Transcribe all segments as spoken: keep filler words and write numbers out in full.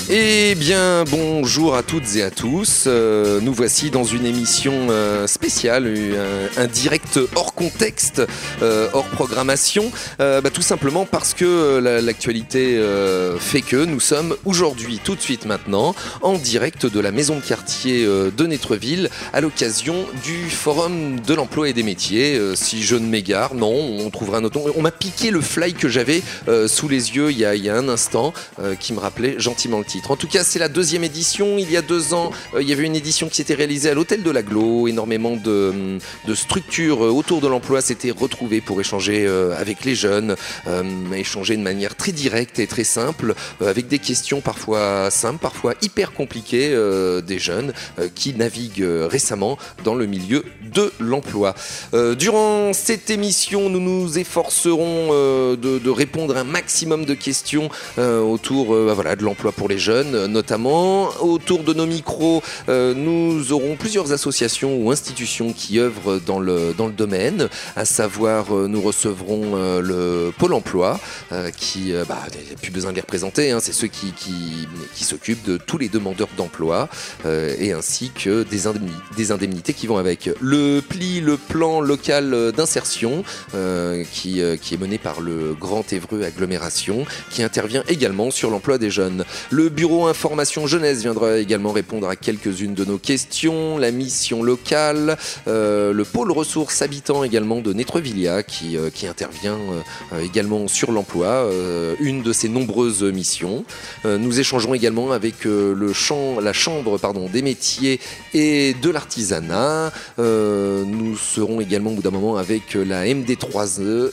Eh bien, bonjour à toutes et à tous. Euh, nous voici dans une émission euh, spéciale, un, un direct hors contexte, euh, hors programmation, euh, bah, tout simplement parce que euh, l'actualité euh, fait que nous sommes aujourd'hui, tout de suite maintenant, en direct de la maison de quartier euh, de Nétreville à l'occasion du Forum de l'emploi et des métiers. Euh, si je ne m'égare, non, on trouvera un autre nom. On m'a piqué le fly que j'avais euh, sous les yeux il y a, il y a un instant, euh, qui me rappelait gentiment le titre. En tout cas, c'est la deuxième édition. Il y a deux ans, euh, il y avait une édition qui s'était réalisée à l'Hôtel de l'Aglo. Énormément de, de structures autour de l'emploi s'étaient retrouvées pour échanger euh, avec les jeunes, euh, échanger de manière très directe et très simple, euh, avec des questions parfois simples, parfois hyper compliquées euh, des jeunes euh, qui naviguent euh, récemment dans le milieu de l'emploi. Euh, durant cette émission, nous nous efforcerons euh, de, de répondre à un maximum de questions euh, autour euh, voilà, de l'emploi pour les jeunes, notamment. Autour de nos micros, euh, nous aurons plusieurs associations ou institutions qui œuvrent dans le, dans le domaine, à savoir euh, nous recevrons euh, le Pôle emploi, euh, qui, euh, bah, il n'y a plus besoin de les représenter, hein, c'est ceux qui, qui, qui s'occupent de tous les demandeurs d'emploi, euh, et ainsi que des, indemni- des indemnités qui vont avec. Le P L I, le plan local d'insertion, euh, qui, euh, qui est mené par le Grand Évreux Agglomération, qui intervient également sur l'emploi des jeunes. Le bureau information jeunesse viendra également répondre à quelques-unes de nos questions. La mission locale, euh, le pôle ressources habitants également de Nétrevillia qui, euh, qui intervient euh, également sur l'emploi, euh, une de ses nombreuses missions. Euh, nous échangerons également avec euh, le champ, la chambre pardon, des métiers et de l'artisanat. Euh, nous serons également au bout d'un moment avec la M D trois E,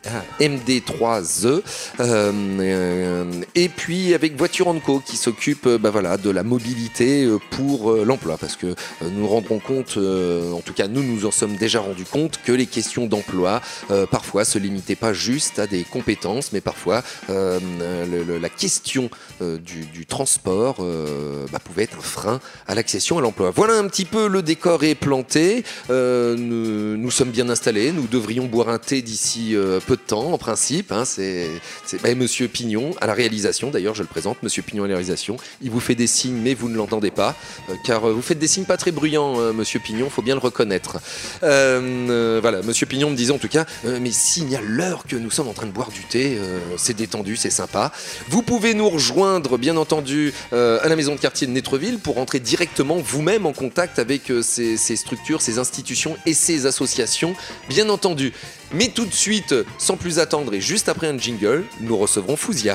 M D trois E, euh, euh, et puis avec Voiture en Co qui s'occupe bah voilà, de la mobilité pour euh, l'emploi, parce que euh, nous nous rendrons compte, euh, en tout cas nous nous en sommes déjà rendus compte, que les questions d'emploi euh, parfois se limitaient pas juste à des compétences, mais parfois euh, le, le, la question euh, du, du transport euh, bah, pouvait être un frein à l'accession à l'emploi. Voilà un petit peu, le décor est planté, euh, nous, nous sommes bien installés, nous devrions boire un thé d'ici euh, peu de temps en principe, hein, c'est, c'est bah, Monsieur Pignon à la réalisation, d'ailleurs je le présente, Monsieur Pignon à la réalisation. Il vous fait des signes, mais vous ne l'entendez pas, euh, car euh, vous faites des signes pas très bruyants, euh, Monsieur Pignon, faut bien le reconnaître. Euh, euh, voilà, Monsieur Pignon me disait en tout cas, euh, mais signale l'heure que nous sommes en train de boire du thé, euh, c'est détendu, c'est sympa. Vous pouvez nous rejoindre, bien entendu, euh, à la maison de quartier de Nétreville pour entrer directement vous-même en contact avec euh, ces, ces structures, ces institutions et ces associations, bien entendu. Mais tout de suite, sans plus attendre et juste après un jingle, nous recevrons Fouzia.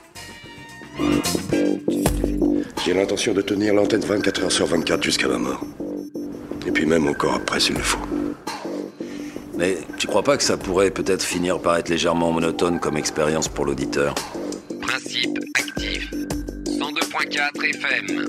J'ai l'intention de tenir l'antenne vingt-quatre heures sur vingt-quatre jusqu'à ma mort. Et puis même encore après s'il le faut. Mais tu crois pas que ça pourrait peut-être finir par être légèrement monotone comme expérience pour l'auditeur ? Principe actif. cent deux point quatre F M.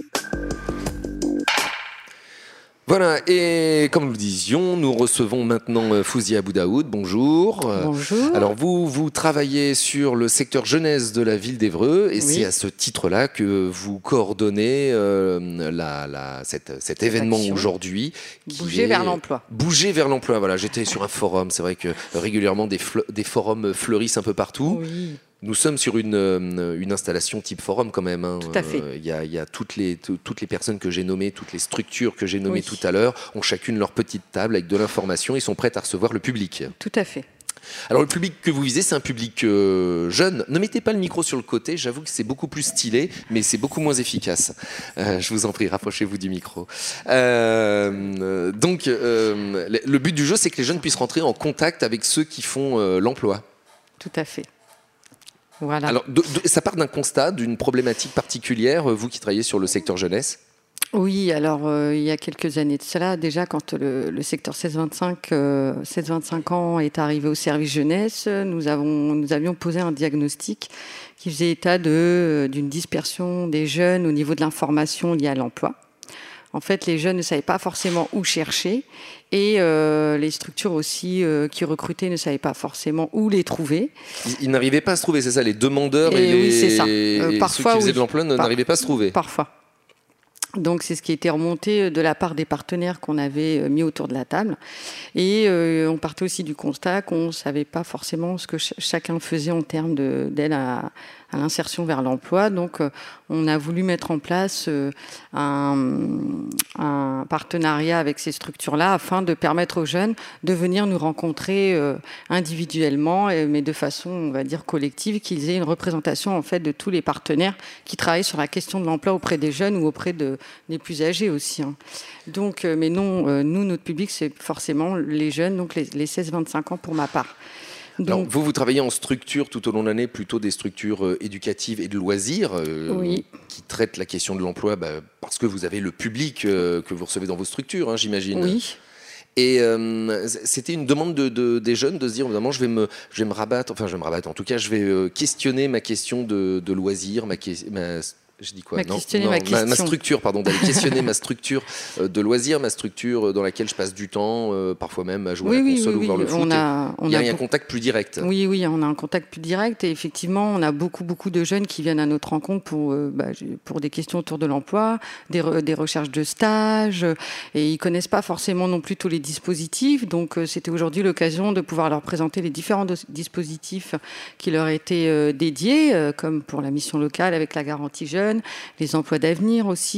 Voilà, et comme nous le disions, nous recevons maintenant Fouzia Boudaoud. Bonjour. Bonjour. Alors vous, vous travaillez sur le secteur jeunesse de la ville d'Évreux, et oui. C'est à ce titre-là que vous coordonnez euh, la, la, cette, cet événement action. Aujourd'hui. Bouger vers l'emploi. Bouger vers l'emploi, voilà. J'étais sur un forum, c'est vrai que régulièrement des, fle- des forums fleurissent un peu partout. Oui. Nous sommes sur une, une installation type forum quand même. Hein. Tout à fait. Il euh, y a, y a toutes, les, t- toutes les personnes que j'ai nommées, toutes les structures que j'ai nommées oui. tout à l'heure, ont chacune leur petite table avec de l'information et sont prêtes à recevoir le public. Tout à fait. Alors le public que vous visez, c'est un public euh, jeune. Ne mettez pas le micro sur le côté, j'avoue que c'est beaucoup plus stylé, mais c'est beaucoup moins efficace. Euh, je vous en prie, rapprochez-vous du micro. Euh, donc euh, le but du jeu, c'est que les jeunes puissent rentrer en contact avec ceux qui font euh, l'emploi. Tout à fait. Voilà. Alors, de, de, ça part d'un constat, d'une problématique particulière, vous qui travaillez sur le secteur jeunesse ? Oui, alors euh, il y a quelques années de cela, déjà quand le, le secteur seize vingt-cinq, euh, seize vingt-cinq ans est arrivé au service jeunesse, nous, avons, nous avions posé un diagnostic qui faisait état de, d'une dispersion des jeunes au niveau de l'information liée à l'emploi. En fait, les jeunes ne savaient pas forcément où chercher et euh, les structures aussi euh, qui recrutaient ne savaient pas forcément où les trouver. Ils, ils n'arrivaient pas à se trouver, c'est ça, les demandeurs et, et oui, les, c'est ça. Euh, et parfois, ceux qui faisaient oui. de l'emploi Par, n'arrivaient pas à se trouver. Parfois. Donc c'est ce qui était remonté de la part des partenaires qu'on avait mis autour de la table. Et euh, on partait aussi du constat qu'on ne savait pas forcément ce que ch- chacun faisait en termes de, d'aide à, à l'insertion vers l'emploi. Donc, euh, on a voulu mettre en place euh, un, un partenariat avec ces structures-là afin de permettre aux jeunes de venir nous rencontrer euh, individuellement, mais de façon, on va dire, collective, qu'ils aient une représentation en fait de tous les partenaires qui travaillent sur la question de l'emploi auprès des jeunes ou auprès de, des plus âgés aussi. Hein. Donc, euh, mais non, euh, nous, notre public, c'est forcément les jeunes, donc les, les seize vingt-cinq ans pour ma part. Donc, alors, vous, vous travaillez en structure tout au long de l'année, plutôt des structures euh, éducatives et de loisirs euh, oui. qui traitent la question de l'emploi bah, parce que vous avez le public euh, que vous recevez dans vos structures, hein, j'imagine. Oui. Et euh, c'était une demande de, de, des jeunes de se dire, évidemment, je vais me, je vais me rabattre, enfin, je vais me rabattre, en tout cas, je vais euh, questionner ma question de, de loisirs, ma, ma je dis quoi ma, non, questionner non, ma, ma, question. ma structure, pardon, d'aller questionner ma structure euh, de loisirs, ma structure dans laquelle je passe du temps, euh, parfois même à jouer oui, à la oui, console oui, ou voir oui. le foot. On a, on il y a, a un beaucoup... contact plus direct. Oui, oui, on a un contact plus direct et effectivement, on a beaucoup, beaucoup de jeunes qui viennent à notre rencontre pour, euh, bah, pour des questions autour de l'emploi, des, re, des recherches de stage et ils connaissent pas forcément non plus tous les dispositifs. Donc, euh, c'était aujourd'hui l'occasion de pouvoir leur présenter les différents do- dispositifs qui leur étaient euh, dédiés, euh, comme pour la mission locale avec la garantie jeune, les emplois d'avenir aussi.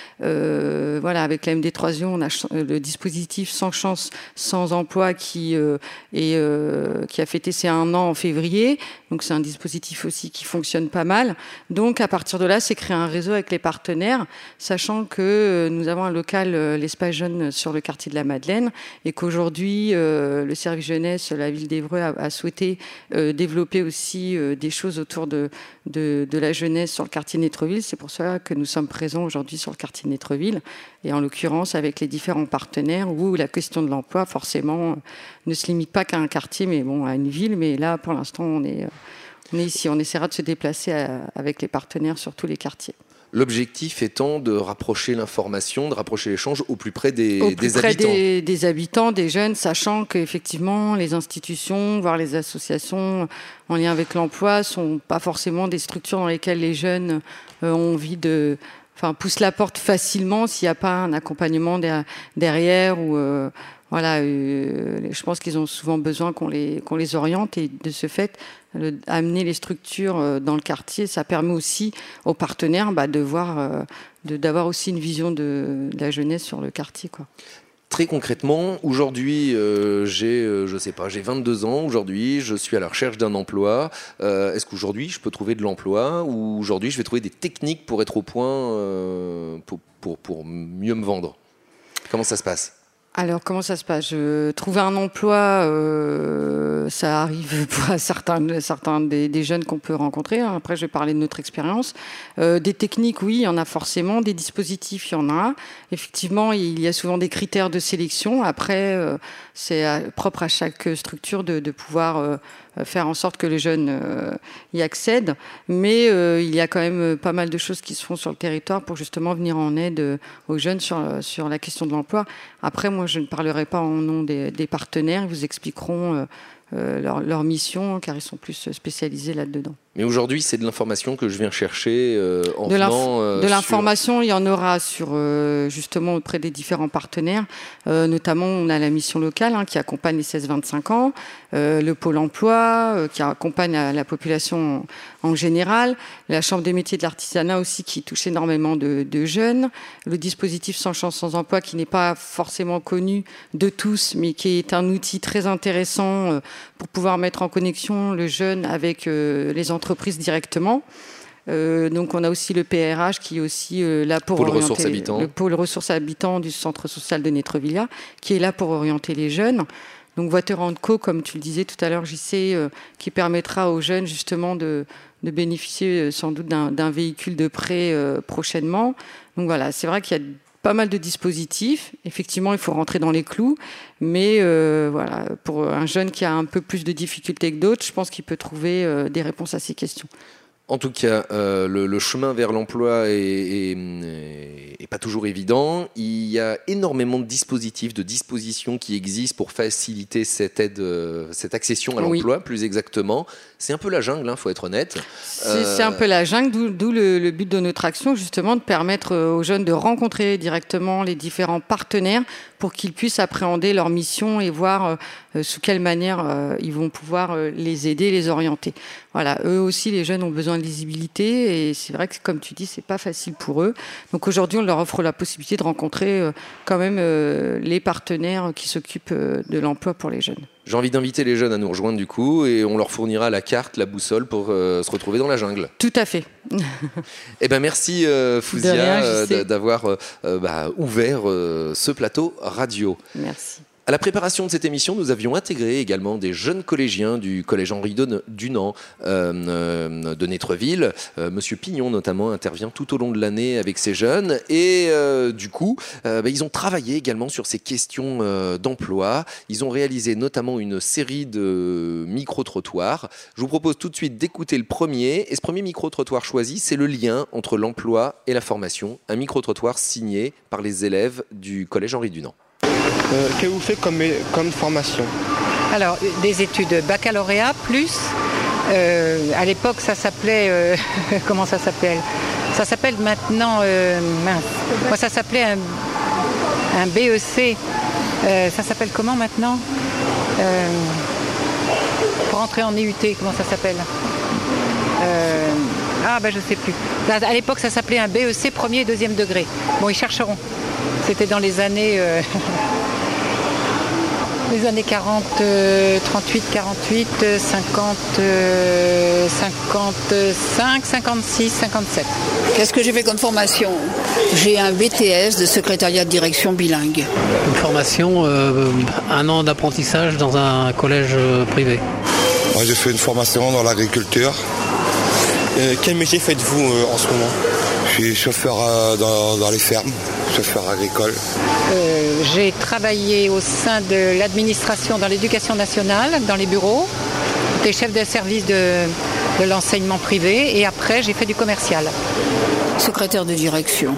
Euh, voilà, avec la M D trois I O, on a ch- le dispositif Sans chance, sans emploi qui, euh, est, euh, qui a fêté ses un an en février. Donc, c'est un dispositif aussi qui fonctionne pas mal. Donc, à partir de là, c'est créer un réseau avec les partenaires, sachant que euh, nous avons un local, euh, l'Espace Jeune, sur le quartier de la Madeleine, et qu'aujourd'hui, euh, le service jeunesse, la ville d'Évreux, a, a souhaité euh, développer aussi euh, des choses autour de, de, de la jeunesse sur le quartier Nétreville. C'est pour ça que nous sommes présents aujourd'hui sur le quartier de Nétreville, et en l'occurrence avec les différents partenaires où la question de l'emploi forcément ne se limite pas qu'à un quartier, mais bon, à une ville. Mais là, pour l'instant, on est, on est ici. On essaiera de se déplacer à, avec les partenaires sur tous les quartiers. L'objectif étant de rapprocher l'information, de rapprocher l'échange au plus près des, au plus des près habitants. Des, des habitants, des jeunes, sachant qu'effectivement, les institutions, voire les associations en lien avec l'emploi, ne sont pas forcément des structures dans lesquelles les jeunes euh, ont envie de... Enfin, pousse la porte facilement s'il n'y a pas un accompagnement derrière ou euh, voilà. Euh, je pense qu'ils ont souvent besoin qu'on les qu'on les oriente et de ce fait, le, amener les structures dans le quartier, ça permet aussi aux partenaires bah, de voir, euh, de, d'avoir aussi une vision de, de la jeunesse sur le quartier, quoi. Très concrètement, aujourd'hui, euh, j'ai, euh, je sais pas, j'ai vingt-deux ans. Aujourd'hui, je suis à la recherche d'un emploi. Euh, est-ce qu'aujourd'hui, je peux trouver de l'emploi ou aujourd'hui, je vais trouver des techniques pour être au point, euh, pour, pour, pour mieux me vendre? Comment ça se passe? Alors, comment ça se passe? Je, Trouver un emploi, euh, ça arrive pour certains, certains des, des jeunes qu'on peut rencontrer. Après, je vais parler de notre expérience. Euh, des techniques, oui, il y en a forcément. Des dispositifs, il y en a. Effectivement, il y a souvent des critères de sélection. Après, euh, c'est à, propre à chaque structure de, de pouvoir euh, faire en sorte que les jeunes euh, y accèdent. Mais euh, il y a quand même pas mal de choses qui se font sur le territoire pour justement venir en aide euh, aux jeunes sur, sur la question de l'emploi. Après, moi, je ne parlerai pas en nom des, des partenaires. Ils vous expliqueront euh, euh, leur, leur mission, car ils sont plus spécialisés là-dedans. Mais aujourd'hui, c'est de l'information que je viens chercher euh, en de venant... Euh, de l'information, sur... il y en aura sur, euh, justement auprès des différents partenaires. Euh, notamment, on a la mission locale hein, qui accompagne les seize vingt-cinq ans, euh, le Pôle emploi euh, qui accompagne la, la population en, en général, la Chambre des métiers de l'artisanat aussi qui touche énormément de, de jeunes, le dispositif Sans chance, sans emploi qui n'est pas forcément connu de tous, mais qui est un outil très intéressant euh, pour pouvoir mettre en connexion le jeune avec euh, les entreprises entreprises directement. Euh, donc on a aussi le P R H qui est aussi euh, là pour pôle orienter ressources habitants. le pôle ressources habitants du centre social de Nétrevilla qui est là pour orienter les jeunes. Donc Voiture en co, comme tu le disais tout à l'heure, J C, euh, qui permettra aux jeunes justement de, de bénéficier euh, sans doute d'un, d'un véhicule de prêt euh, prochainement. Donc voilà, c'est vrai qu'il y a pas mal de dispositifs. Effectivement, il faut rentrer dans les clous. Mais euh, voilà, pour un jeune qui a un peu plus de difficultés que d'autres, je pense qu'il peut trouver euh, des réponses à ces questions. En tout cas, euh, le, le chemin vers l'emploi est, est, est pas toujours évident. Il y a énormément de dispositifs, de dispositions qui existent pour faciliter cette aide, euh, cette accession à l'emploi, oui. Plus exactement. C'est un peu la jungle, il hein, faut être honnête. C'est, euh... c'est un peu la jungle, d'où, d'où le, le but de notre action, justement, de permettre aux jeunes de rencontrer directement les différents partenaires pour qu'ils puissent appréhender leur mission et voir euh, sous quelle manière euh, ils vont pouvoir euh, les aider, les orienter. Voilà, eux aussi, les jeunes ont besoin de lisibilité et c'est vrai que, comme tu dis, c'est pas facile pour eux. Donc aujourd'hui, on leur offre la possibilité de rencontrer euh, quand même euh, les partenaires qui s'occupent euh, de l'emploi pour les jeunes. J'ai envie d'inviter les jeunes à nous rejoindre du coup et on leur fournira la carte, la boussole pour euh, se retrouver dans la jungle. Tout à fait. Eh ben merci euh, Fouzia rien, euh, d'avoir euh, bah, ouvert euh, ce plateau radio. Merci. À la préparation de cette émission, nous avions intégré également des jeunes collégiens du collège Henri Dunant euh, euh, de Nétreville. Euh, Monsieur Pignon notamment intervient tout au long de l'année avec ces jeunes et euh, du coup, euh, bah, ils ont travaillé également sur ces questions euh, d'emploi. Ils ont réalisé notamment une série de micro-trottoirs. Je vous propose tout de suite d'écouter le premier. Et ce premier micro-trottoir choisi, c'est le lien entre l'emploi et la formation. Un micro-trottoir signé par les élèves du collège Henri Dunant. Euh, Qu'avez-vous fait comme, comme formation ? Alors, des études baccalauréat plus, euh, à l'époque ça s'appelait, euh, comment ça s'appelle ? Ça s'appelle maintenant, euh, mince, moi ça s'appelait un, un B E C, euh, ça s'appelle comment maintenant ? euh, Pour entrer en I U T, comment ça s'appelle ? euh, Ah ben je sais plus. À l'époque ça s'appelait un B E C premier et deuxième degré. Bon, ils chercheront. C'était dans les années... Euh, les années quarante, euh, trente-huit, quarante-huit, cinquante, euh, cinquante-cinq, cinquante-six, cinquante-sept. Qu'est-ce que j'ai fait comme formation ? J'ai un B T S de secrétariat de direction bilingue. Une formation, euh, un an d'apprentissage dans un collège euh, privé. Moi, j'ai fait une formation dans l'agriculture. Euh, quel métier faites-vous euh, en ce moment ? Je suis chauffeur euh, dans, dans les fermes, chauffeur agricole. Euh, j'ai travaillé au sein de l'administration dans l'éducation nationale, dans les bureaux. J'étais chef de service de, de l'enseignement privé et après j'ai fait du commercial. Secrétaire de direction.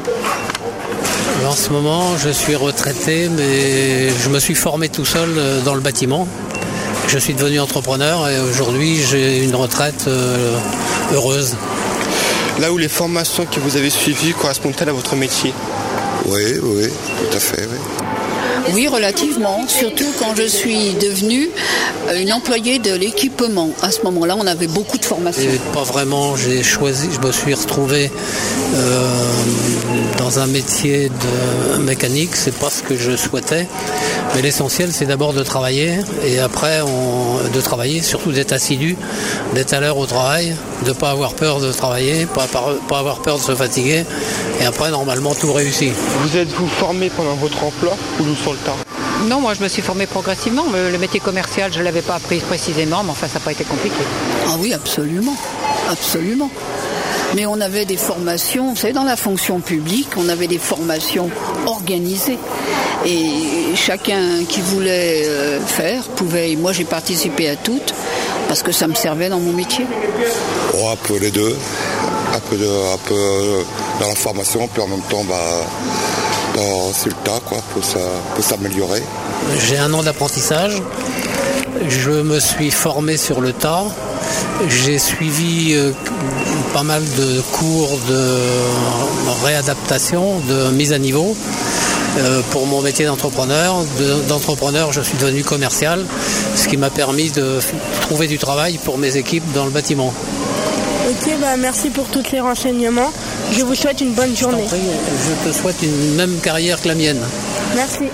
En ce moment, je suis retraité, mais je me suis formé tout seul dans le bâtiment. Je suis devenu entrepreneur et aujourd'hui j'ai une retraite euh, heureuse. Là où les formations que vous avez suivies correspondent-elles à votre métier ? Oui, oui, tout à fait, oui. Oui, relativement, surtout quand je suis devenue une employée de l'équipement. À ce moment-là, on avait beaucoup de formations. Et pas vraiment, j'ai choisi, je me suis retrouvé euh, dans un métier de mécanique, c'est pas ce que je souhaitais. Mais l'essentiel, c'est d'abord de travailler et après on, de travailler, surtout d'être assidu, d'être à l'heure au travail, de ne pas avoir peur de travailler, pas, pas avoir peur de se fatiguer et après, normalement, tout réussit. Vous êtes-vous formé pendant votre emploi ou sur le tard ? Non, moi je me suis formée progressivement. Le métier commercial, je ne l'avais pas appris précisément, mais enfin ça n'a pas été compliqué. Ah oui, absolument, absolument. Mais on avait des formations, vous savez, dans la fonction publique, on avait des formations organisées. Et chacun qui voulait euh, faire pouvait... Moi, j'ai participé à toutes parce que ça me servait dans mon métier. Oh, un peu les deux. Un peu, de, un peu dans la formation, puis en même temps, bah, dans, sur le tas, quoi, pour, ça, pour s'améliorer. J'ai un an d'apprentissage. Je me suis formé sur le tas. J'ai suivi euh, pas mal de cours de réadaptation, de mise à niveau euh, pour mon métier d'entrepreneur. De, d'entrepreneur, je suis devenu commercial, ce qui m'a permis de trouver du travail pour mes équipes dans le bâtiment. Ok, bah merci pour tous les renseignements. Je vous souhaite une bonne journée. Je, je te souhaite une même carrière que la mienne. Merci.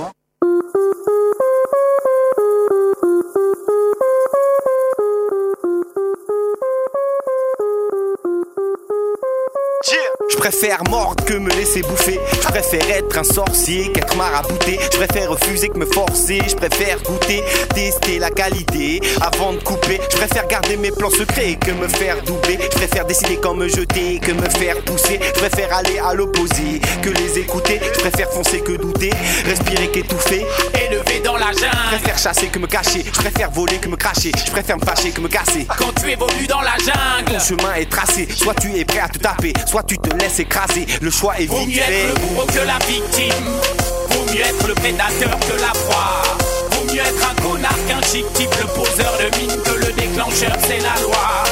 Je préfère mordre que me laisser bouffer. Je préfère être un sorcier qu'être marabouté. Je préfère refuser que me forcer. Je préfère goûter, tester la qualité avant de couper. Je préfère garder mes plans secrets que me faire doubler. Je préfère décider quand me jeter que me faire pousser. Je préfère aller à l'opposé que les écouter. Je préfère foncer que douter, respirer qu'étouffer. Élevé dans la jungle. Je préfère chasser que me cacher. Je préfère voler que me cracher. Je préfère me fâcher que me casser. Quand tu évolues dans la jungle, ton chemin est tracé. Soit tu es prêt à te taper, soit tu te laisses écraser. Le choix est vite fait. Vaut mieux être le bourreau que la victime. Vaut mieux être le prédateur que la proie. Vaut mieux être un connard qu'un chic type. Le poseur de mine que le déclencheur, c'est la loi.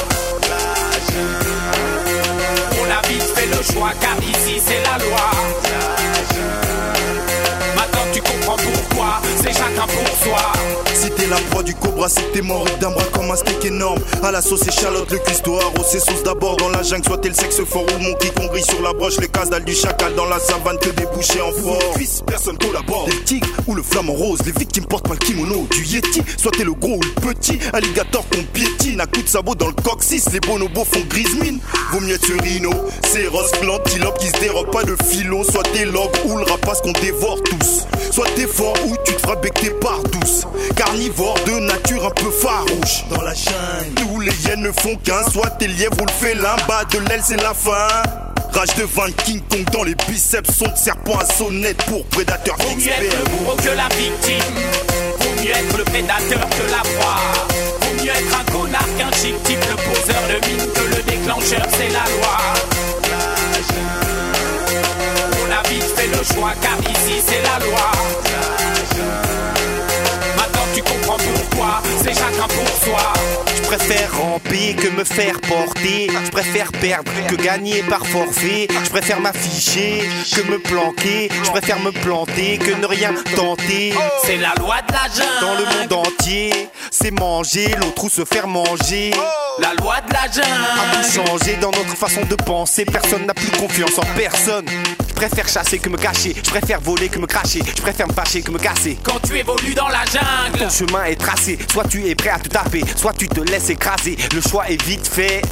On l'a vite fait le choix car ici c'est la loi. Maintenant tu comprends pourquoi c'est chacun pour soi. Si t'es T'es la proie du cobra, c'est t'es mort d'un bras comme un steak énorme. À la sauce échalote, le cuistot arrosé sauce d'abord dans la jungle. Soit t'es le sexe fort ou le monkey qu'on grille sur la broche. Les cases dalles du chacal dans la savane que des bouchers en fort. Personne collabore. Des tigres ou le flamant rose, les victimes portent pas le kimono du yeti. Soit t'es le gros ou le petit, alligator qu'on piétine à coups de sabot dans le coccyx. Les bonobos font grise mine. Vaut mieux être ce rhino, c'est rose, l'antilope qui se dérobe pas de philo. Soit t'es logs ou le rapace qu'on dévore tous. Soit t'es fort ou tu te feras becter par douce. Carnivore de nature un peu farouche. Dans la jungle, tous les hyènes ne font qu'un. Soit t'es lièvre ou le félin, bas de l'aile c'est la fin. Rage de vin King Kong dans les biceps, son de serpent à sonnette pour prédateur experts. Vaut mieux être le bourreau que la victime. Vaut mieux être le prédateur que la proie. Vaut mieux être un connard qu'un chic type, le poseur de mine que le déclencheur c'est la loi. On a vite fait le choix car ici c'est la loi. Maintenant tu comprends pourquoi, c'est chacun pour soi. Je préfère ramper que me faire porter. Je préfère perdre que gagner par forfait. Je préfère m'afficher que me planquer. Je préfère me planter que ne rien tenter. C'est la loi de la jungle. Dans le monde entier, c'est manger l'autre ou se faire manger. La loi de la jungle. A tout changé dans notre façon de penser. Personne n'a plus confiance en personne. Je préfère chasser que me cacher. Je préfère voler que me cracher. Je préfère me fâcher que me casser. Quand tu évolues dans la jungle, ton chemin est tracé. Soit tu es prêt à tout taper, soit tu te laisses écraser. Le choix est vite fait.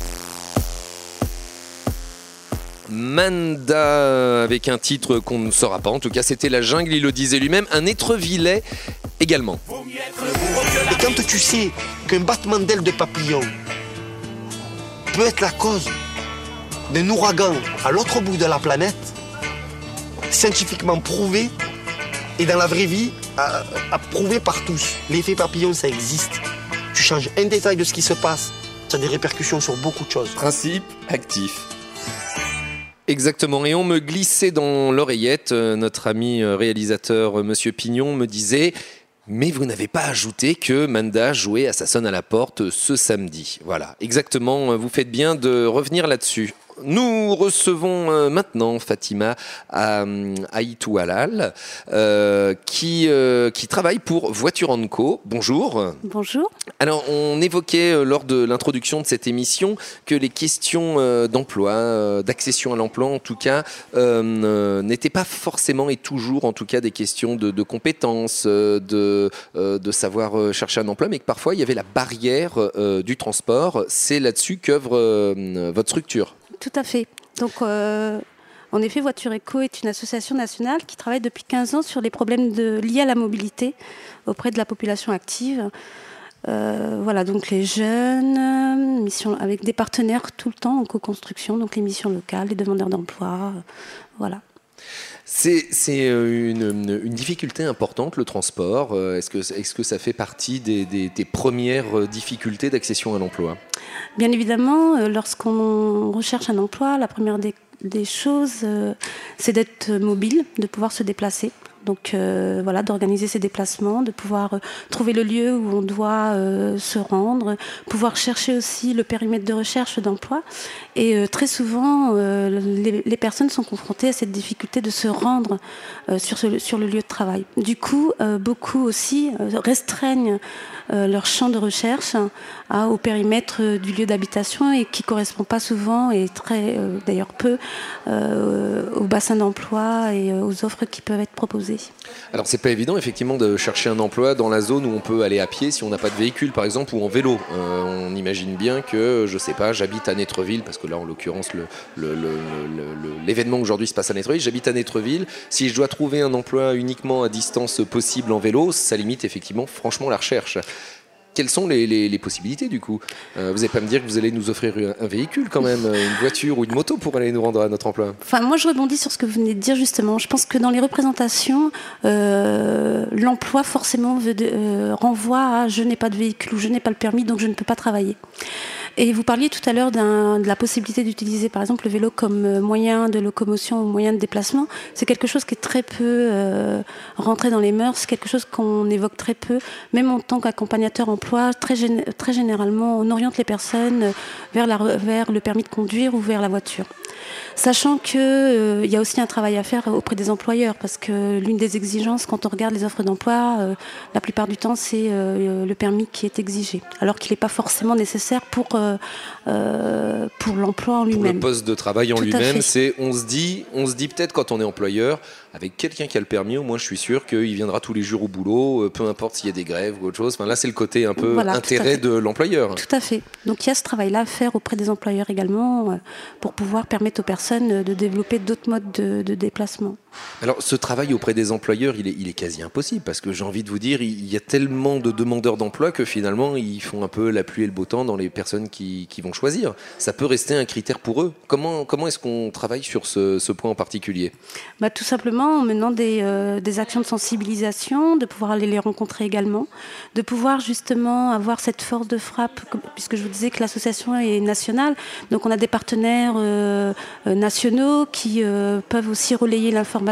Manda, avec un titre qu'on ne saura pas. En tout cas, c'était La Jungle, il le disait lui-même. Un étrevillet également. Et quand tu sais qu'un battement d'aile de papillon peut être la cause d'un ouragan à l'autre bout de la planète, scientifiquement prouvé, et dans la vraie vie, à, à prouvé par tous. L'effet papillon, ça existe. Tu changes un détail de ce qui se passe, ça a des répercussions sur beaucoup de choses. Principe actif. Exactement, et on me glissait dans l'oreillette, notre ami réalisateur Monsieur Pignon me disait « Mais vous n'avez pas ajouté que Manda jouait à Ça sonne à la porte ce samedi ». Voilà, exactement, vous faites bien de revenir là-dessus. Nous recevons euh, maintenant Fatima Aïtou Halal, euh, qui, euh, qui travaille pour Voiture and Co. Bonjour. Bonjour. Alors, on évoquait euh, lors de l'introduction de cette émission que les questions euh, d'emploi, euh, d'accession à l'emploi en tout cas, euh, euh, n'étaient pas forcément et toujours en tout cas des questions de, de compétences, euh, de, euh, de savoir euh, chercher un emploi, mais que parfois il y avait la barrière euh, du transport. C'est là-dessus qu'œuvre euh, votre structure. Tout à fait. Donc, euh, en effet, Voiture Eco est une association nationale qui travaille depuis quinze ans sur les problèmes de, liés à la mobilité auprès de la population active. Euh, voilà, donc les jeunes, mission, avec des partenaires tout le temps en co-construction, donc les missions locales, les demandeurs d'emploi, euh, voilà. C'est, c'est une, une difficulté importante, le transport. Est-ce que, est-ce que ça fait partie des, des, des premières difficultés d'accession à l'emploi ? Bien évidemment, lorsqu'on recherche un emploi, la première des, des choses, c'est d'être mobile, de pouvoir se déplacer. Donc euh, voilà, d'organiser ses déplacements, de pouvoir euh, trouver le lieu où on doit euh, se rendre, pouvoir chercher aussi le périmètre de recherche d'emploi. Et euh, très souvent, euh, les, les personnes sont confrontées à cette difficulté de se rendre euh, sur, ce, sur le lieu de travail. Du coup, euh, beaucoup aussi euh, restreignent euh, leur champ de recherche hein, au périmètre euh, du lieu d'habitation et qui ne correspond pas souvent et très, euh, d'ailleurs peu euh, au bassin d'emploi et euh, aux offres qui peuvent être proposées. Alors c'est pas évident effectivement de chercher un emploi dans la zone où on peut aller à pied si on n'a pas de véhicule par exemple ou en vélo. Euh, on imagine bien que, je sais pas, j'habite à Nétreville, parce que là en l'occurrence le, le, le, le, le, l'événement aujourd'hui se passe à Nétreville, j'habite à Nétreville, si je dois trouver un emploi uniquement à distance possible en vélo, ça limite effectivement franchement la recherche. Quelles sont les, les, les possibilités du coup ? euh, Vous n'allez pas me dire que vous allez nous offrir un véhicule quand même, une voiture ou une moto pour aller nous rendre à notre emploi ? Enfin, moi je rebondis sur ce que vous venez de dire justement. Je pense que dans les représentations, euh, l'emploi forcément veut de, euh, renvoie à je n'ai pas de véhicule ou je n'ai pas le permis donc je ne peux pas travailler. Et vous parliez tout à l'heure d'un, de la possibilité d'utiliser par exemple le vélo comme moyen de locomotion ou moyen de déplacement. C'est quelque chose qui est très peu euh, rentré dans les mœurs, quelque chose qu'on évoque très peu. Même en tant qu'accompagnateur emploi, très, gén- très généralement, on oriente les personnes vers, la, vers le permis de conduire ou vers la voiture. Sachant qu'il euh, y a aussi un travail à faire auprès des employeurs, parce que l'une des exigences, quand on regarde les offres d'emploi, euh, la plupart du temps, c'est euh, le permis qui est exigé, alors qu'il n'est pas forcément nécessaire pour, euh, euh, pour l'emploi en lui-même. Pour le poste de travail en Tout à lui-même, fait. c'est, on se dit, on se dit peut-être quand on est employeur, avec quelqu'un qui a le permis, au moins je suis sûr qu'il viendra tous les jours au boulot, euh, peu importe s'il y a des grèves ou autre chose. Enfin, là, c'est le côté un peu Voilà, intérêt de l'employeur. Tout à fait. Donc il y a ce travail-là à faire auprès des employeurs également, euh, pour pouvoir permettre aux personnes de développer d'autres modes de, de déplacement. Alors, ce travail auprès des employeurs, il est, il est quasi impossible, parce que j'ai envie de vous dire, il y a tellement de demandeurs d'emploi que finalement, ils font un peu la pluie et le beau temps dans les personnes qui, qui vont choisir. Ça peut rester un critère pour eux. Comment, comment est-ce qu'on travaille sur ce, ce point en particulier ? Bah, tout simplement en menant des, euh, des actions de sensibilisation, de pouvoir aller les rencontrer également, de pouvoir justement avoir cette force de frappe, puisque je vous disais que l'association est nationale, donc on a des partenaires euh, nationaux qui euh, peuvent aussi relayer l'information.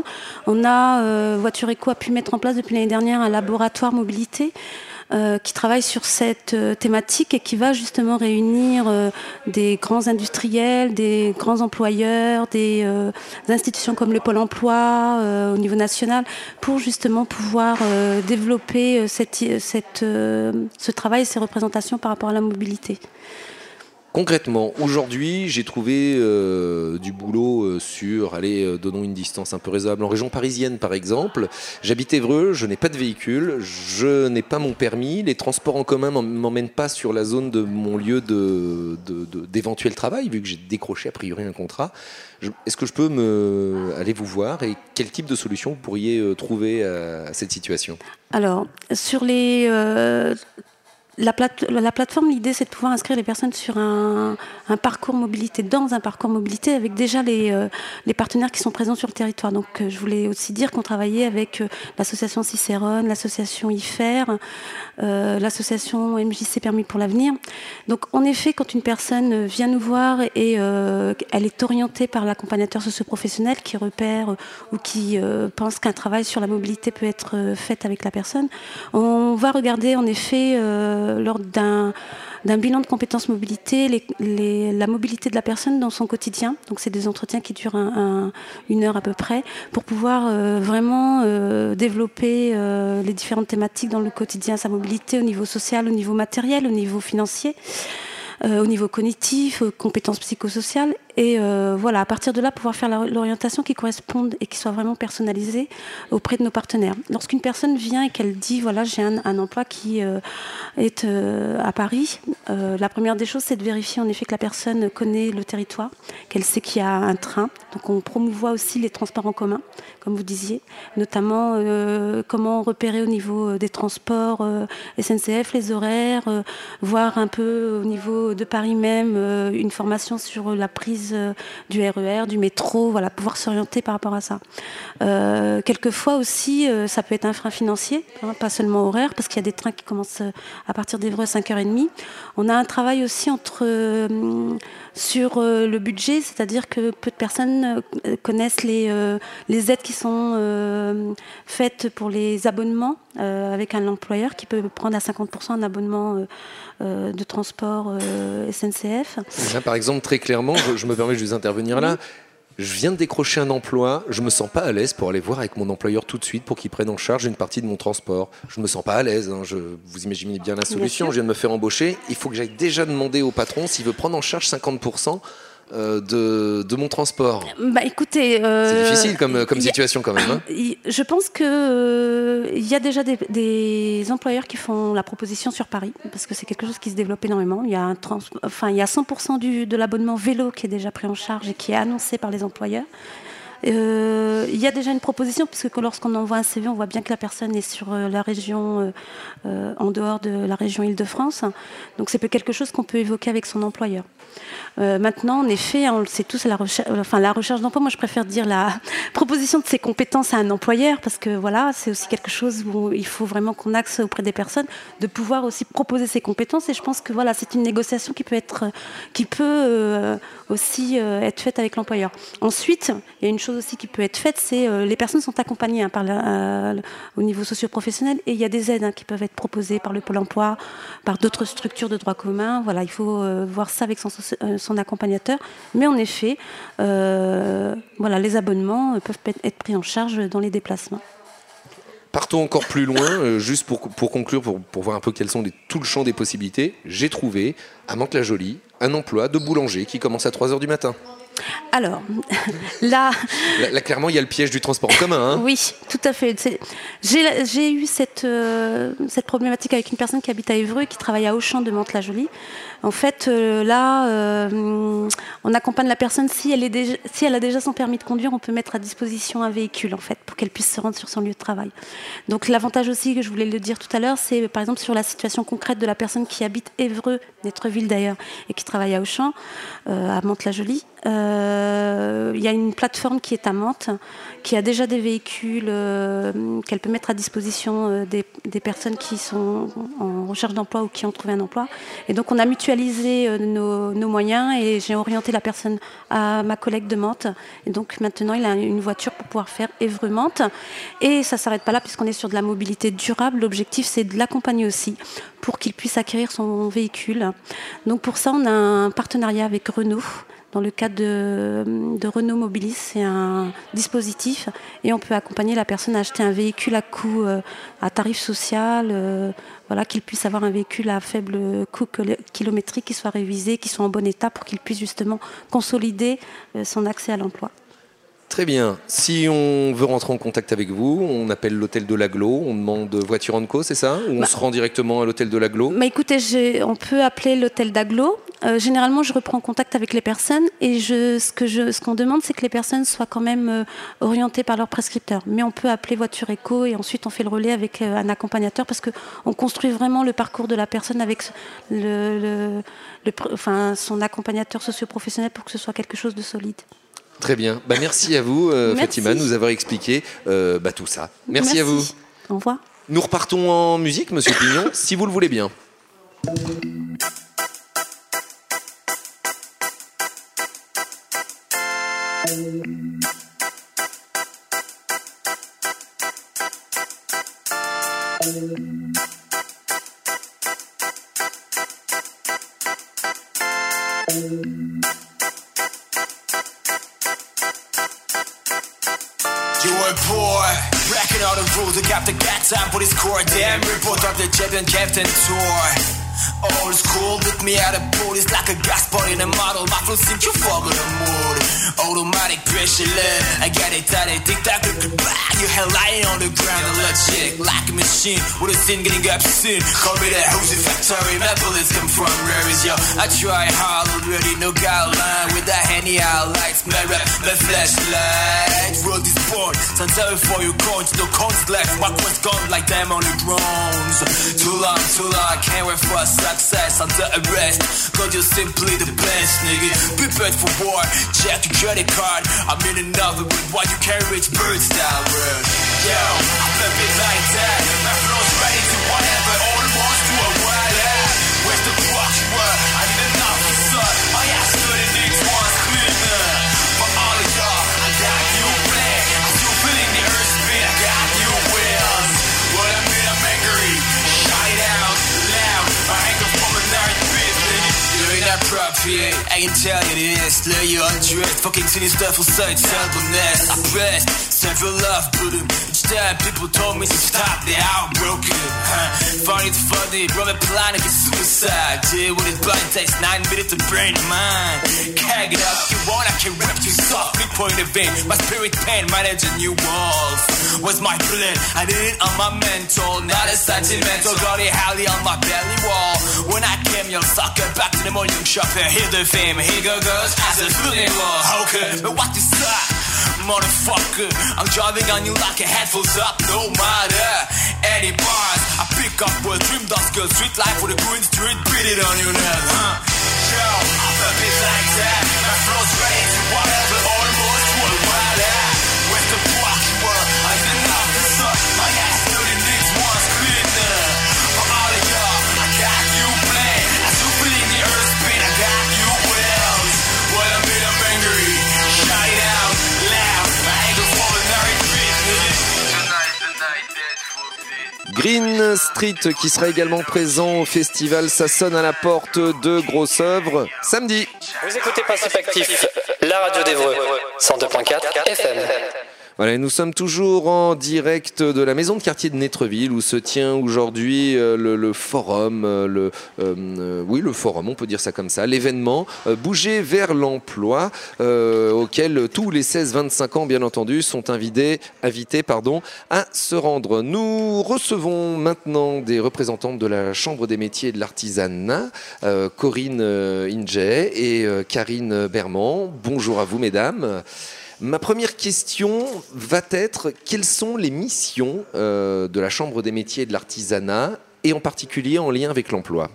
On a, euh, Voiture Éco a pu mettre en place depuis l'année dernière un laboratoire mobilité euh, qui travaille sur cette euh, thématique et qui va justement réunir euh, des grands industriels, des grands employeurs, des euh, institutions comme le Pôle emploi euh, au niveau national pour justement pouvoir euh, développer euh, cette, cette, euh, ce travail et ces représentations par rapport à la mobilité. Concrètement, aujourd'hui, j'ai trouvé euh, du boulot euh, sur, allez, euh, donnons une distance un peu raisonnable, en région parisienne par exemple. J'habite Évreux, je n'ai pas de véhicule, je n'ai pas mon permis, les transports en commun ne m'emmènent pas sur la zone de mon lieu de, de, de, d'éventuel travail, vu que j'ai décroché a priori un contrat. Je, est-ce que je peux me, aller vous voir et quel type de solution vous pourriez euh, trouver à, à cette situation ? Alors, sur les... Euh La, plate, la plateforme, l'idée, c'est de pouvoir inscrire les personnes sur un, un parcours mobilité, dans un parcours mobilité, avec déjà les, euh, les partenaires qui sont présents sur le territoire. Donc, euh, je voulais aussi dire qu'on travaillait avec euh, l'association Cicérone, l'association I F E R, euh, l'association M J C Permis pour l'avenir. Donc, en effet, quand une personne vient nous voir et euh, elle est orientée par l'accompagnateur socio-professionnel qui repère euh, ou qui euh, pense qu'un travail sur la mobilité peut être euh, fait avec la personne, on va regarder en effet... Euh, lors d'un, d'un bilan de compétences mobilité, les, les, la mobilité de la personne dans son quotidien. Donc c'est des entretiens qui durent un, un, une heure à peu près pour pouvoir euh, vraiment euh, développer euh, les différentes thématiques dans le quotidien, sa mobilité au niveau social, au niveau matériel, au niveau financier. Euh, au niveau cognitif, aux compétences psychosociales. Et euh, voilà, à partir de là, pouvoir faire la, l'orientation qui corresponde et qui soit vraiment personnalisée auprès de nos partenaires. Lorsqu'une personne vient et qu'elle dit, voilà, j'ai un, un emploi qui euh, est euh, à Paris, euh, la première des choses, c'est de vérifier en effet que la personne connaît le territoire, qu'elle sait qu'il y a un train. Donc on promouvoit aussi les transports en commun, comme vous disiez, notamment euh, comment repérer au niveau des transports euh, S N C F, les horaires, euh, voir un peu au niveau de Paris même, euh, une formation sur la prise euh, du R E R, du métro, voilà, pouvoir s'orienter par rapport à ça. Euh, quelquefois aussi, euh, ça peut être un frein financier, hein, pas seulement horaire, parce qu'il y a des trains qui commencent à partir d'Évreux à cinq heures trente. On a un travail aussi entre, euh, sur euh, le budget, c'est-à-dire que peu de personnes euh, connaissent les, euh, les aides qui sont euh, faites pour les abonnements euh, avec un employeur qui peut prendre à cinquante pour cent un abonnement euh, euh, de transport euh, S N C F. Là, par exemple, très clairement, je, je me permets de vous intervenir là. Je viens de décrocher un emploi, je me sens pas à l'aise pour aller voir avec mon employeur tout de suite pour qu'il prenne en charge une partie de mon transport. Je me sens pas à l'aise, hein, je, vous imaginez bien la solution, je viens de me faire embaucher, il faut que j'aille déjà demander au patron s'il veut prendre en charge cinquante pour cent euh, de, de mon transport. Bah écoutez... Euh, c'est difficile comme, comme situation quand même. Hein. Je pense qu'il euh, y a déjà des, des employeurs qui font la proposition sur Paris, parce que c'est quelque chose qui se développe énormément. Il y a, un trans, enfin, il y a cent pour cent du, de l'abonnement vélo qui est déjà pris en charge et qui est annoncé par les employeurs. Euh, il y a déjà une proposition, puisque lorsqu'on envoie un C V, on voit bien que la personne est sur euh, la région, euh, euh, en dehors de la région Île-de-France. Donc c'est quelque chose qu'on peut évoquer avec son employeur. Euh, maintenant, en effet, on le sait tous, la recherche, enfin, la recherche d'emploi, moi je préfère dire la proposition de ses compétences à un employeur, parce que voilà, c'est aussi quelque chose où il faut vraiment qu'on axe auprès des personnes, de pouvoir aussi proposer ses compétences. Et je pense que voilà, c'est une négociation qui peut être, qui peut euh, aussi euh, être faite avec l'employeur. Ensuite, il y a une chose chose aussi qui peut être faite, c'est euh, les personnes sont accompagnées hein, par la, euh, au niveau socio-professionnel et il y a des aides hein, qui peuvent être proposées par le Pôle emploi, par d'autres structures de droit commun. Voilà, il faut euh, voir ça avec son, euh, son accompagnateur. Mais en effet, euh, voilà, les abonnements peuvent être pris en charge dans les déplacements. Partons encore plus loin, euh, juste pour, pour conclure, pour, pour voir un peu quels sont les, tout le champ des possibilités. J'ai trouvé à Mantes-la-Jolie un emploi de boulanger qui commence à trois heures du matin. Alors, là... là... Là, clairement, il y a le piège du transport en commun. Hein. Oui, tout à fait. C'est... J'ai, j'ai eu cette, euh, cette problématique avec une personne qui habite à Évreux et qui travaille à Auchan de Mantes-la-Jolie. En fait, euh, là, euh, on accompagne la personne. Si elle, est déjà, si elle a déjà son permis de conduire, on peut mettre à disposition un véhicule, en fait, pour qu'elle puisse se rendre sur son lieu de travail. Donc, l'avantage aussi, que je voulais le dire tout à l'heure, c'est, par exemple, sur la situation concrète de la personne qui habite Évreux, Netreville d'ailleurs, et qui travaille à Auchan, euh, à Mantes-la-Jolie. Euh, il y a une plateforme qui est à Mantes, qui a déjà des véhicules euh, qu'elle peut mettre à disposition euh, des, des personnes qui sont en recherche d'emploi ou qui ont trouvé un emploi. Et donc, on a mutualisé euh, nos, nos moyens et j'ai orienté la personne à ma collègue de Mantes. Et donc, maintenant, il a une voiture pour pouvoir faire Évreux-Mantes. Et ça ne s'arrête pas là, puisqu'on est sur de la mobilité durable. L'objectif, c'est de l'accompagner aussi pour qu'il puisse acquérir son véhicule. Donc, pour ça, on a un partenariat avec Renault. Dans le cadre de, de Renault Mobilis, c'est un dispositif et on peut accompagner la personne à acheter un véhicule à coût, euh, à tarif social, euh, voilà, qu'il puisse avoir un véhicule à faible coût kilométrique, qui soit révisé, qui soit en bon état pour qu'il puisse justement consolider euh, son accès à l'emploi. Très bien. Si on veut rentrer en contact avec vous, on appelle l'hôtel de l'Aglo, on demande voiture en co, c'est ça? Ou on bah, se rend directement à l'hôtel de l'Aglo? Bah écoutez, j'ai, on peut appeler l'hôtel d'Aglo. Euh, généralement, je reprends contact avec les personnes et je, ce, que je, ce qu'on demande, c'est que les personnes soient quand même euh, orientées par leur prescripteur. Mais on peut appeler voiture éco et ensuite on fait le relais avec euh, un accompagnateur parce qu'on construit vraiment le parcours de la personne avec le, le, le, enfin, son accompagnateur socio-professionnel pour que ce soit quelque chose de solide. Très bien. Bah, merci à vous, euh, merci. Fatima, de nous avoir expliqué euh, bah, tout ça. Merci, merci à vous. Au revoir. Nous repartons en musique, Monsieur Pignon, si vous le voulez bien. You were poor, breaking all the rules. You got the cat time for this core. Damn report of the champion captain tour. Old school, with me out of pool. It's like a gas pot in a model. My flow seems you fuck with the mood. Automatic pressure love. I got it tight, tic tac, you hell lying on the ground. A logic like a machine with a sin getting obscene. Call me the Hosey factory. My bullets come from where is yo? I try hard already, no guideline. With the handy highlights, my rap, my flashlight. World is born, stand sorry for your coins. No coins left, my quest gone like them on the drones. Too long, too long, can't wait for success under arrest. Cause you're simply the best, nigga. Prepared for war, check your credit card. I'm in another with what you can reach bird style word. Yo, I'm flipping like that. My flow's ready to whatever, almost to a wild ass. Where's the fuck you were? I need an officer. My ass stood in these ones cleaner. For all of y'all, I got you play. I'm still feeling the earth spin. I got you wheels. What I mean, I'm angry. Shout it out loud. My anger from a night beat, nigga. You ain't that profit. I can tell you this. Lay you undressed. Fucking sinister for such selflessness. I pressed. Send for love, but each time people told me to stop, they heartbroken. Huh? Funny, it's funny. Brother plan to get suicide. Deal with it blind takes nine minutes to brain mine. Can't get up if you want, I can rip you softly. Point of vein. My spirit pain, manage a new walls. Was my plan? I did it on my mental, not a sentimental. Got it howdy on my belly wall. When I came, young sucker, back to the morning shopper. Here the fame, here go goes as a feeling law. Okay, but what is that? Motherfucker, I'm driving on you like a head full up, no matter any bars. I pick up with dream dust girl, street life with a green street, beat it on your neck, huh? Yo, I'm a bit like that. My flow's ready to whatever, almost to a wild ass. Where's the fuck you were? I'm an officer. My ass stood in these ones cleaner. For all of y'all, I got you play. I super in the earth spin, I got you wells. What I mean, I'm angry. Shout it out loud. My Green Street qui sera également présent au festival Ça sonne à la porte de Grosse-Œuvre samedi. Vous écoutez Principe Actif, la radio d'Évreux, cent deux virgule quatre F M. Voilà, et nous sommes toujours en direct de la maison de quartier de Nétreville où se tient aujourd'hui euh, le, le forum, euh, le, euh, oui le forum, on peut dire ça comme ça, l'événement euh, Bouger vers l'emploi euh, auquel tous les seize vingt-cinq ans bien entendu sont invités, invités pardon, à se rendre. Nous recevons maintenant des représentants de la Chambre des métiers et de l'artisanat, euh, Corinne euh, Inget et euh, Karine Berman. Bonjour à vous mesdames. Ma première question va être quelles sont les missions euh, de la Chambre des métiers et de l'artisanat et en particulier en lien avec l'emploi?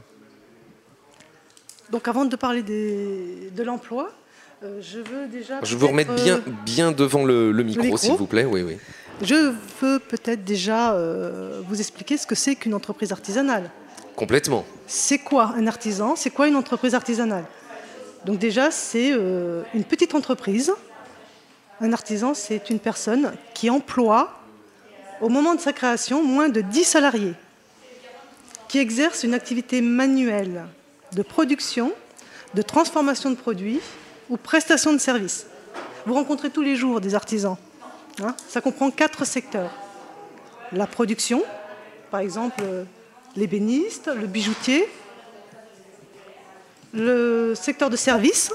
Donc avant de parler des, de l'emploi, euh, je veux déjà... Je vous remettre bien, bien devant le, le, micro, le micro, s'il vous plaît. Oui, oui. Je veux peut-être déjà euh, vous expliquer ce que c'est qu'une entreprise artisanale. Complètement. C'est quoi un artisan? C'est quoi une entreprise artisanale? Donc déjà, c'est euh, une petite entreprise. Un artisan, c'est une personne qui emploie, au moment de sa création, moins de dix salariés, qui exerce une activité manuelle de production, de transformation de produits ou prestation de services. Vous rencontrez tous les jours des artisans. Hein, ça comprend quatre secteurs. La production, par exemple l'ébéniste, le bijoutier, le secteur de services,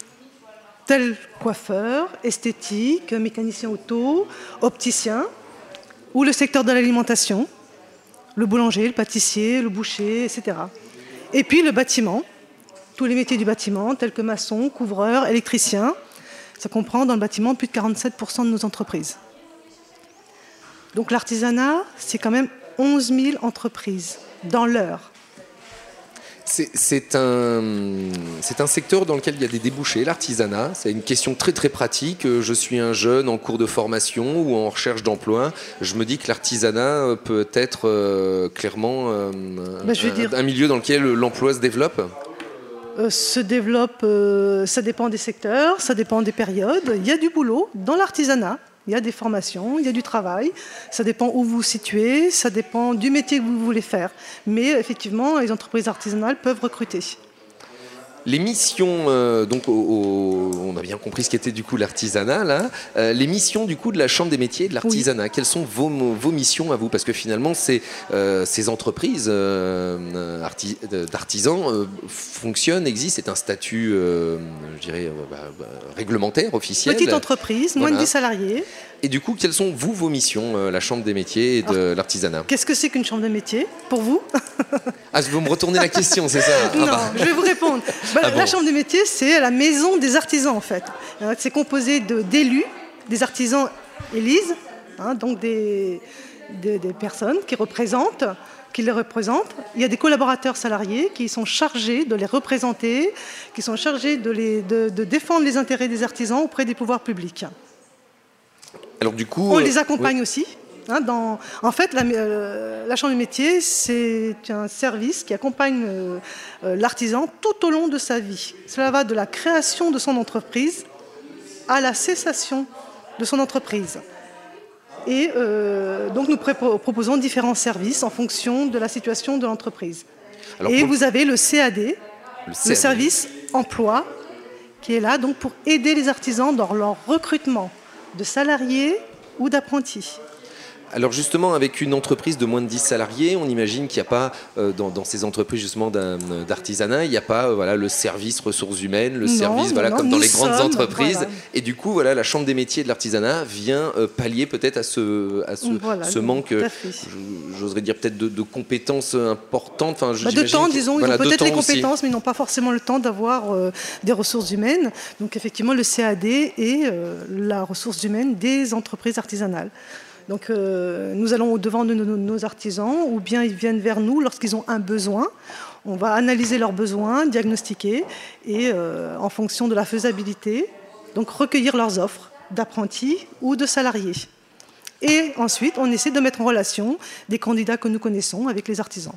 tel coiffeur, esthétique, mécanicien auto, opticien, ou le secteur de l'alimentation, le boulanger, le pâtissier, le boucher, et cetera. Et puis le bâtiment, tous les métiers du bâtiment, tels que maçon, couvreur, électricien. Ça comprend dans le bâtiment plus de quarante-sept pour cent de nos entreprises. Donc l'artisanat, c'est quand même onze mille entreprises dans l'heure. C'est, c'est, un, c'est un secteur dans lequel il y a des débouchés, l'artisanat. C'est une question très très pratique. Je suis un jeune en cours de formation ou en recherche d'emploi. Je me dis que l'artisanat peut être euh, clairement euh, bah, un, dire, un milieu dans lequel l'emploi se développe. Euh, se développe, euh, ça dépend des secteurs, ça dépend des périodes. Il y a du boulot dans l'artisanat. Il y a des formations, il y a du travail, ça dépend où vous vous situez, ça dépend du métier que vous voulez faire. Mais effectivement, les entreprises artisanales peuvent recruter. Les missions, euh, donc au, au, on a bien compris ce qu'était du coup l'artisanat, là. Euh, les missions du coup de la Chambre des métiers et de l'artisanat, oui. Quelles sont vos, vos missions à vous? Parce que finalement, ces, euh, ces entreprises euh, arti, d'artisans euh, fonctionnent, existent, c'est un statut, euh, je dirais, euh, bah, bah, réglementaire, officiel. Petite entreprise, moins voilà. de dix salariés. Et du coup, quelles sont vous vos missions, euh, la Chambre des métiers et de Alors, l'artisanat? Qu'est-ce que c'est qu'une Chambre des métiers pour vous? Ah, vous me retournez la question, c'est ça? Non, ah bah. je vais vous répondre. Bah, ah bon. La Chambre des métiers, c'est la maison des artisans en fait. C'est composé de, d'élus, des artisans élisent, hein, donc des, des, des personnes qui représentent, qui les représentent. Il y a des collaborateurs salariés qui sont chargés de les représenter, qui sont chargés de, les, de, de défendre les intérêts des artisans auprès des pouvoirs publics. Alors, du coup, on les accompagne oui. aussi. Hein, dans, en fait, la, euh, la Chambre des métiers, c'est un service qui accompagne euh, euh, l'artisan tout au long de sa vie. Cela va de la création de son entreprise à la cessation de son entreprise. Et euh, donc, nous pré- proposons différents services en fonction de la situation de l'entreprise. Alors, Et pour... vous avez le C A D, le, C A D. Le service emploi, qui est là donc, pour aider les artisans dans leur recrutement de salariés ou d'apprentis. Alors justement, avec une entreprise de moins de dix salariés, on imagine qu'il n'y a pas, euh, dans, dans ces entreprises justement d'artisanat, il n'y a pas euh, voilà, le service ressources humaines, le non, service voilà, non, comme dans les grandes sommes, entreprises. Voilà. Et du coup, voilà, la Chambre des métiers et de l'artisanat vient euh, pallier peut-être à ce, à ce, voilà, ce manque, j'oserais dire peut-être de, de compétences importantes. Enfin, bah de temps, que, disons, voilà, ils ont peut-être les compétences, aussi. Mais ils n'ont pas forcément le temps d'avoir euh, des ressources humaines. Donc effectivement, le C A D est euh, la ressource humaine des entreprises artisanales. Donc euh, nous allons au-devant de nos, nos artisans ou bien ils viennent vers nous lorsqu'ils ont un besoin. On va analyser leurs besoins, diagnostiquer et euh, en fonction de la faisabilité, donc recueillir leurs offres d'apprentis ou de salariés. Et ensuite, on essaie de mettre en relation des candidats que nous connaissons avec les artisans.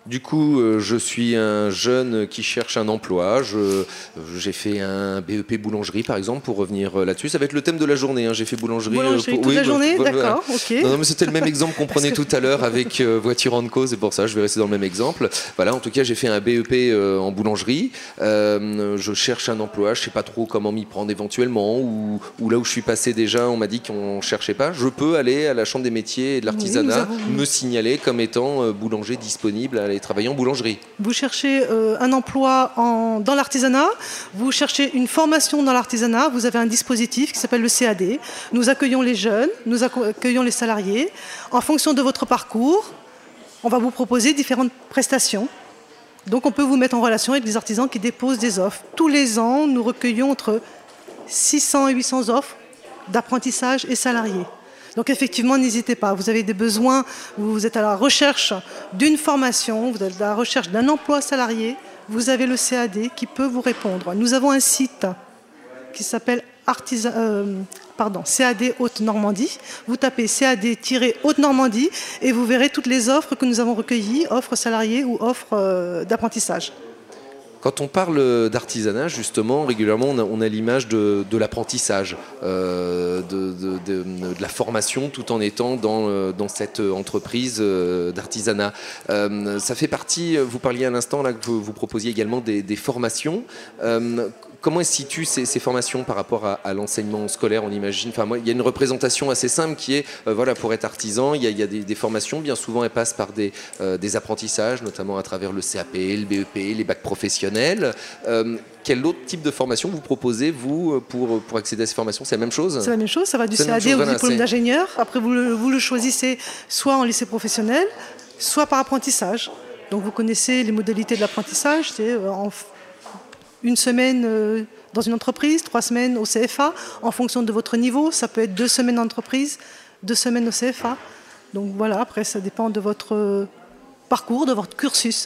Du coup, euh, je suis un jeune qui cherche un emploi. Je, j'ai fait un B E P boulangerie, par exemple, pour revenir euh, là-dessus. Ça va être le thème de la journée. Hein. J'ai fait boulangerie. Boulangerie euh, pour... toute oui, la bah, journée, bah, d'accord, voilà. ok. Non, non, mais c'était le même exemple qu'on prenait que... tout à l'heure avec euh, voiture en co. C'est pour ça, je vais rester dans le même exemple. Voilà, en tout cas, j'ai fait un B E P euh, en boulangerie. Euh, je cherche un emploi. Je sais pas trop comment m'y prendre éventuellement. Ou, ou là où je suis passé déjà, on m'a dit qu'on cherchait pas. Je peux aller à la Chambre des métiers et de l'artisanat, oui, avons... me signaler comme étant euh, boulanger disponible à aller travailler en boulangerie. Vous cherchez euh, un emploi en, dans l'artisanat, vous cherchez une formation dans l'artisanat, vous avez un dispositif qui s'appelle le C A D. Nous accueillons les jeunes, nous accueillons les salariés. En fonction de votre parcours, on va vous proposer différentes prestations. Donc on peut vous mettre en relation avec des artisans qui déposent des offres. Tous les ans, nous recueillons entre six cents et huit cents offres d'apprentissage et salariés. Donc effectivement, n'hésitez pas. Vous avez des besoins, vous êtes à la recherche d'une formation, vous êtes à la recherche d'un emploi salarié, vous avez le C A D qui peut vous répondre. Nous avons un site qui s'appelle Artisan, euh, pardon, C A D Haute-Normandie. Vous tapez C A D-Haute-Normandie et vous verrez toutes les offres que nous avons recueillies, offres salariées ou offres euh, d'apprentissage. Quand on parle d'artisanat, justement, régulièrement, on a, on a l'image de, de l'apprentissage, euh, de, de, de, de la formation, tout en étant dans, dans cette entreprise d'artisanat. Euh, ça fait partie, vous parliez à l'instant, là, que vous, vous proposiez également des, des formations. Euh, Comment se situent ces, ces formations par rapport à, à l'enseignement scolaire, on imagine? Enfin, moi, il y a une représentation assez simple qui est, euh, voilà, pour être artisan, il y a, il y a des, des formations, bien souvent elles passent par des, euh, des apprentissages, notamment à travers le C A P, le B E P, les bacs professionnels. Euh, quel autre type de formation vous proposez, vous, pour, pour accéder à ces formations? C'est la même chose? C'est la même chose, ça va du C'est C A D chose, au voilà, diplôme c'est... d'ingénieur. Après, vous le, vous le choisissez soit en lycée professionnel, soit par apprentissage. Donc vous connaissez les modalités de l'apprentissage, c'est en une semaine euh, dans une entreprise, trois semaines au C F A, en fonction de votre niveau. Ça peut être deux semaines en entreprise, deux semaines au C F A. Donc voilà, après ça dépend de votre parcours, de votre cursus.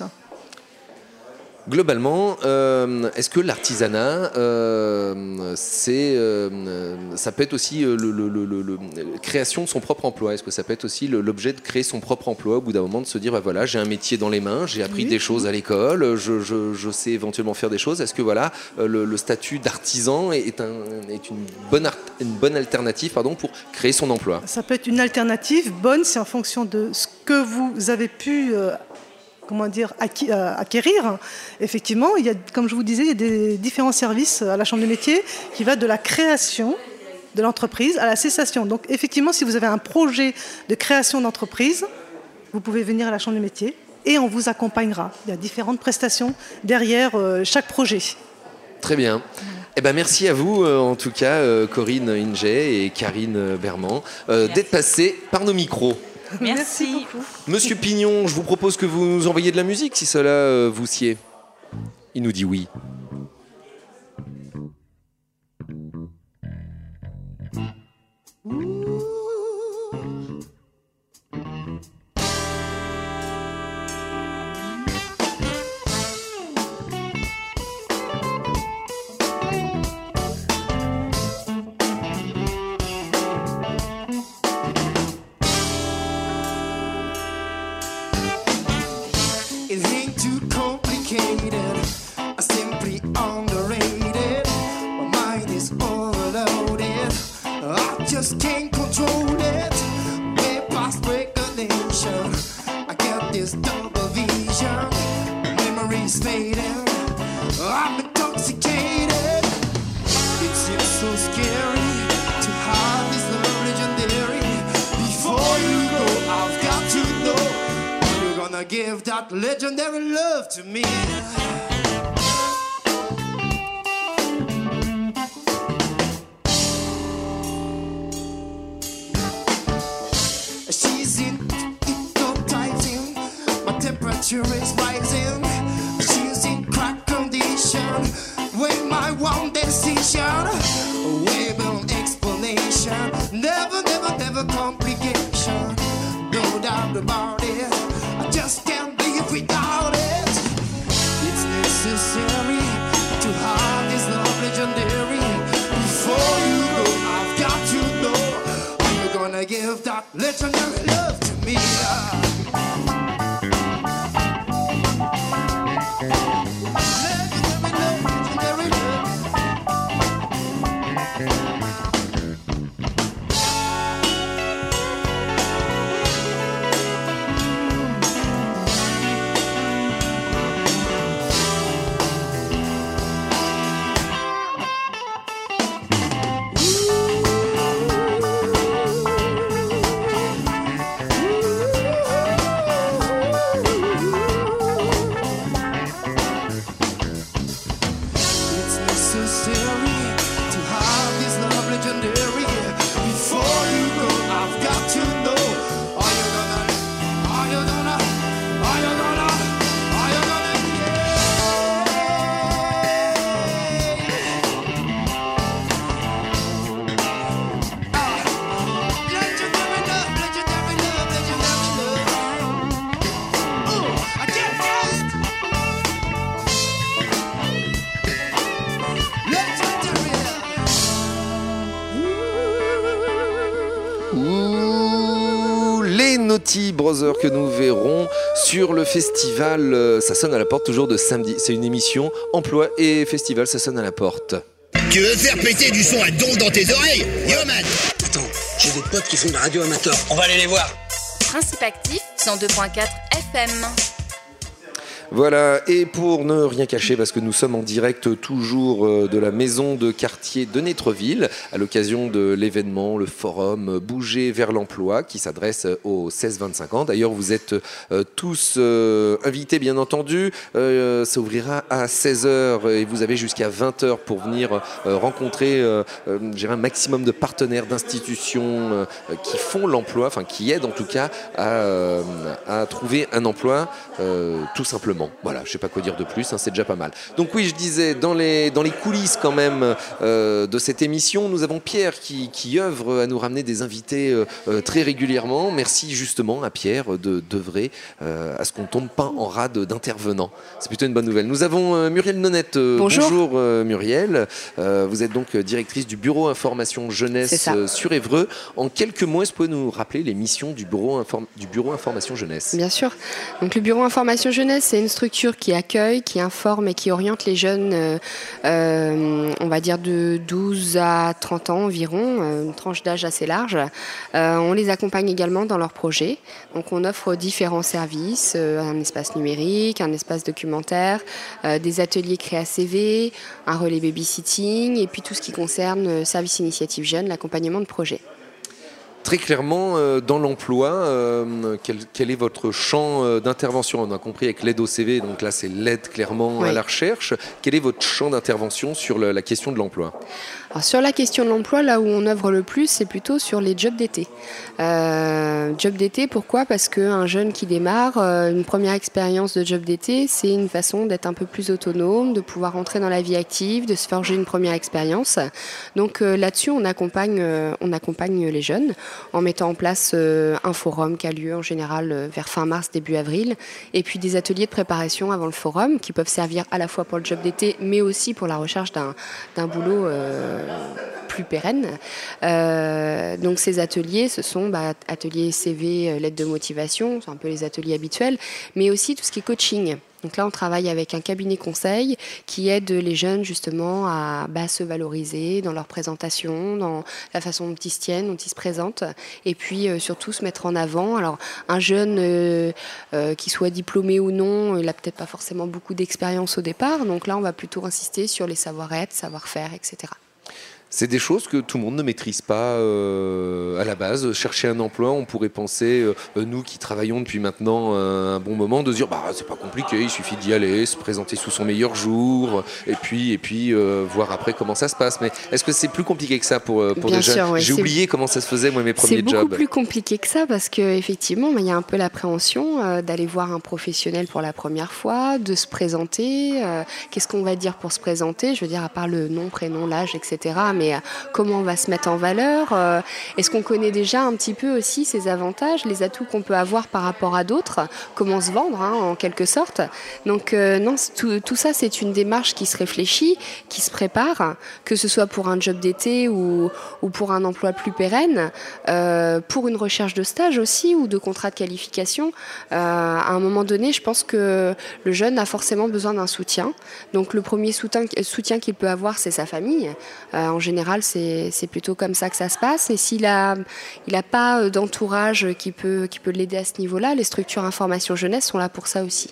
Globalement, euh, est-ce que l'artisanat, euh, c'est, euh, ça peut être aussi euh, le, le, le, le, le création de son propre emploi? Est-ce que ça peut être aussi le, l'objet de créer son propre emploi au bout d'un moment, de se dire, bah voilà, j'ai un métier dans les mains, j'ai appris oui. des choses à l'école, je, je, je sais éventuellement faire des choses. Est-ce que voilà, le, le statut d'artisan est, un, est une, bonne art, une bonne alternative pardon, pour créer son emploi? Ça peut être une alternative bonne, c'est en fonction de ce que vous avez pu... Euh, comment dire, acquérir. Effectivement, il y a, comme je vous disais, il y a des différents services à la Chambre des métiers qui va de la création de l'entreprise à la cessation. Donc effectivement, si vous avez un projet de création d'entreprise, vous pouvez venir à la Chambre des métiers et on vous accompagnera. Il y a différentes prestations derrière euh, chaque projet. Très bien. Eh ben, merci à vous, euh, en tout cas, euh, Corinne Ingé et Karine Berman, euh, d'être passées par nos micros. Merci. Merci beaucoup. Monsieur Pignon, je vous propose que vous nous envoyiez de la musique si cela euh, vous sied. Il nous dit oui. Just can't control it. Way past recognition. I get this double vision. Memories fading. I'm intoxicated. It seems so scary to have this love legendary. Before you go, I've got to know you're gonna give that legendary love to me. Temperature is rising. She's in crack condition. When my one decision, wave on explanation. Never, never, never complication. No doubt about it. I just can't live without it. It's necessary to have this love legendary. Before you go, I've got to know how you're gonna give that legendary love to me. Mighty Brothers que nous verrons sur le festival euh, Ça sonne à la porte, toujours de samedi. C'est une émission emploi et festival Ça sonne à la porte. Tu veux faire péter du son à donf dans tes oreilles? Yo man! Attends, j'ai des potes qui font de la radio amateur. On va aller les voir. Principe actif, cent deux point quatre F M. Voilà, et pour ne rien cacher, parce que nous sommes en direct toujours de la maison de quartier de Nétreville, à l'occasion de l'événement, le forum Bouger vers l'emploi, qui s'adresse aux seize vingt-cinq ans. D'ailleurs, vous êtes euh, tous euh, invités, bien entendu. Euh, ça ouvrira à seize heures et vous avez jusqu'à vingt heures pour venir euh, rencontrer euh, euh, j'ai un maximum de partenaires, d'institutions euh, qui font l'emploi, enfin qui aident en tout cas à, euh, à trouver un emploi, euh, tout simplement. Voilà, je ne sais pas quoi dire de plus, hein, c'est déjà pas mal. Donc oui, je disais, dans les, dans les coulisses quand même euh, de cette émission, nous avons Pierre qui, qui œuvre à nous ramener des invités euh, très régulièrement. Merci justement à Pierre de, d'œuvrer euh, à ce qu'on ne tombe pas en rade d'intervenants. C'est plutôt une bonne nouvelle. Nous avons euh, Muriel Nonette. Euh, bonjour, bonjour euh, Muriel. Euh, vous êtes donc directrice du bureau information jeunesse euh, sur Évreux. En quelques mots, est-ce que vous pouvez nous rappeler les missions du bureau, inform- du bureau information jeunesse? Bien sûr. Donc le bureau information jeunesse, c'est une structure qui accueille, qui informe et qui oriente les jeunes, euh, euh, on va dire de douze à trente ans environ, euh, une tranche d'âge assez large. Euh, on les accompagne également dans leurs projets. Donc on offre différents services, euh, un espace numérique, un espace documentaire, euh, des ateliers créa C V, un relais babysitting et puis tout ce qui concerne euh, service initiative jeune, l'accompagnement de projets. Très clairement, euh, dans l'emploi, euh, quel, quel est votre champ euh, d'intervention? On a compris avec l'aide au C V, donc là c'est l'aide clairement oui. à la recherche. Quel est votre champ d'intervention sur le, la question de l'emploi? Alors, sur la question de l'emploi, là où on œuvre le plus, c'est plutôt sur les jobs d'été. Euh, job d'été, pourquoi? Parce qu'un jeune qui démarre, euh, une première expérience de job d'été, c'est une façon d'être un peu plus autonome, de pouvoir entrer dans la vie active, de se forger une première expérience. Donc euh, là-dessus, on accompagne, euh, on accompagne les jeunes en mettant en place euh, un forum qui a lieu en général euh, vers fin mars, début avril, et puis des ateliers de préparation avant le forum qui peuvent servir à la fois pour le job d'été, mais aussi pour la recherche d'un, d'un boulot euh, plus pérenne. Euh, donc ces ateliers, ce sont bah, ateliers C V, lettres de motivation, c'est un peu les ateliers habituels, mais aussi tout ce qui est coaching. Donc là, on travaille avec un cabinet conseil qui aide les jeunes justement à bah, se valoriser dans leur présentation, dans la façon dont ils se tiennent, dont ils se présentent, et puis euh, surtout se mettre en avant. Alors un jeune euh, euh, qui soit diplômé ou non, il n'a peut-être pas forcément beaucoup d'expérience au départ, donc là, on va plutôt insister sur les savoir-être, savoir-faire, et cetera. C'est des choses que tout le monde ne maîtrise pas euh, à la base. Chercher un emploi, on pourrait penser, euh, nous qui travaillons depuis maintenant un bon moment, de se dire bah, c'est pas compliqué, il suffit d'y aller, se présenter sous son meilleur jour, et puis, et puis euh, voir après comment ça se passe. Mais est-ce que c'est plus compliqué que ça pour, pour des jeunes? Oui, J'ai c'est... oublié comment ça se faisait, moi, mes premiers jobs. C'est beaucoup plus compliqué que ça parce qu'effectivement, il y a un peu l'appréhension euh, d'aller voir un professionnel pour la première fois, de se présenter. Euh, qu'est-ce qu'on va dire pour se présenter? Je veux dire, à part le nom, prénom, l'âge, et cetera. Mais euh, comment on va se mettre en valeur? euh, Est-ce qu'on connaît déjà un petit peu aussi ses avantages, les atouts qu'on peut avoir par rapport à d'autres? Comment se vendre, hein, en quelque sorte? Donc euh, non, tout, tout ça, c'est une démarche qui se réfléchit, qui se prépare, que ce soit pour un job d'été ou, ou pour un emploi plus pérenne, euh, pour une recherche de stage aussi ou de contrat de qualification. Euh, à un moment donné, je pense que le jeune a forcément besoin d'un soutien. Donc le premier soutien, soutien qu'il peut avoir, c'est sa famille. Euh, en général, c'est, c'est plutôt comme ça que ça se passe. Et s'il a, il n'a pas d'entourage qui peut, qui peut l'aider à ce niveau-là, les structures information jeunesse sont là pour ça aussi.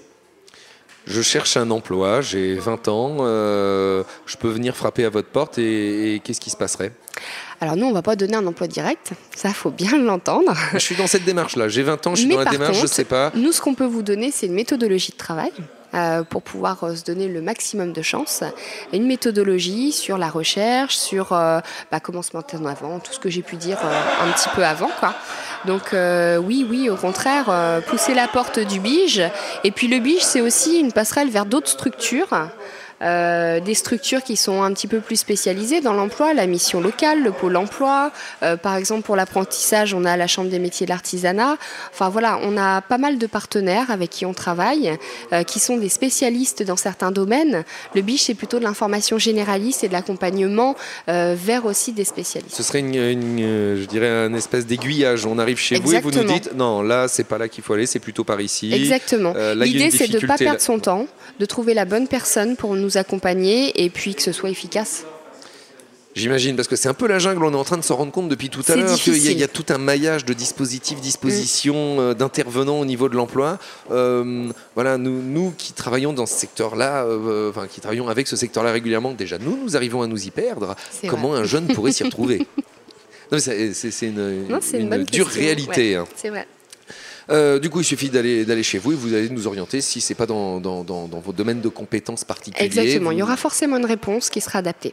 Je cherche un emploi, j'ai vingt ans, euh, je peux venir frapper à votre porte et, et qu'est-ce qui se passerait ? Alors nous, on ne va pas donner un emploi direct, ça, il faut bien l'entendre. Je suis dans cette démarche-là, j'ai vingt ans, je suis Mais dans la démarche, contre, je ne sais pas. Nous, ce qu'on peut vous donner, c'est une méthodologie de travail. Euh, pour pouvoir euh, se donner le maximum de chance. Une méthodologie sur la recherche, sur euh, bah, comment se mettre en avant, tout ce que j'ai pu dire euh, un petit peu avant, quoi. Donc euh, oui, oui, au contraire, euh, pousser la porte du B I J. Et puis le B I J, c'est aussi une passerelle vers d'autres structures. euh, des structures qui sont un petit peu plus spécialisées dans l'emploi, la mission locale, le pôle emploi. Euh, par exemple, pour l'apprentissage, on a la Chambre des métiers de l'artisanat. Enfin voilà, on a pas mal de partenaires avec qui on travaille, euh, qui sont des spécialistes dans certains domaines. Le B I C, c'est plutôt de l'information généraliste et de l'accompagnement euh, vers aussi des spécialistes. Ce serait une, une, je dirais, un espèce d'aiguillage. On arrive chez Exactement. vous et vous nous dites non, là c'est pas là qu'il faut aller, c'est plutôt par ici. Exactement. Euh, là, l'idée c'est de ne pas perdre là. son temps, de trouver la bonne personne pour nous accompagner et puis que ce soit efficace. J'imagine, parce que c'est un peu la jungle, on est en train de se rendre compte depuis tout à l'heure qu'il y, y a tout un maillage de dispositifs, dispositions, mmh. euh, d'intervenants au niveau de l'emploi. Euh, voilà, nous, nous qui travaillons dans ce secteur-là, euh, enfin qui travaillons avec ce secteur-là régulièrement, déjà nous, nous arrivons à nous y perdre. C'est Comment vrai. Un jeune pourrait s'y retrouver? Non, c'est, c'est, c'est une, non, c'est une, une dure question. Réalité. Ouais, hein. C'est vrai. Euh, du coup, il suffit d'aller, d'aller chez vous et vous allez nous orienter si ce n'est pas dans, dans, dans, dans vos domaines de compétences particuliers. Exactement, vous... il y aura forcément une réponse qui sera adaptée.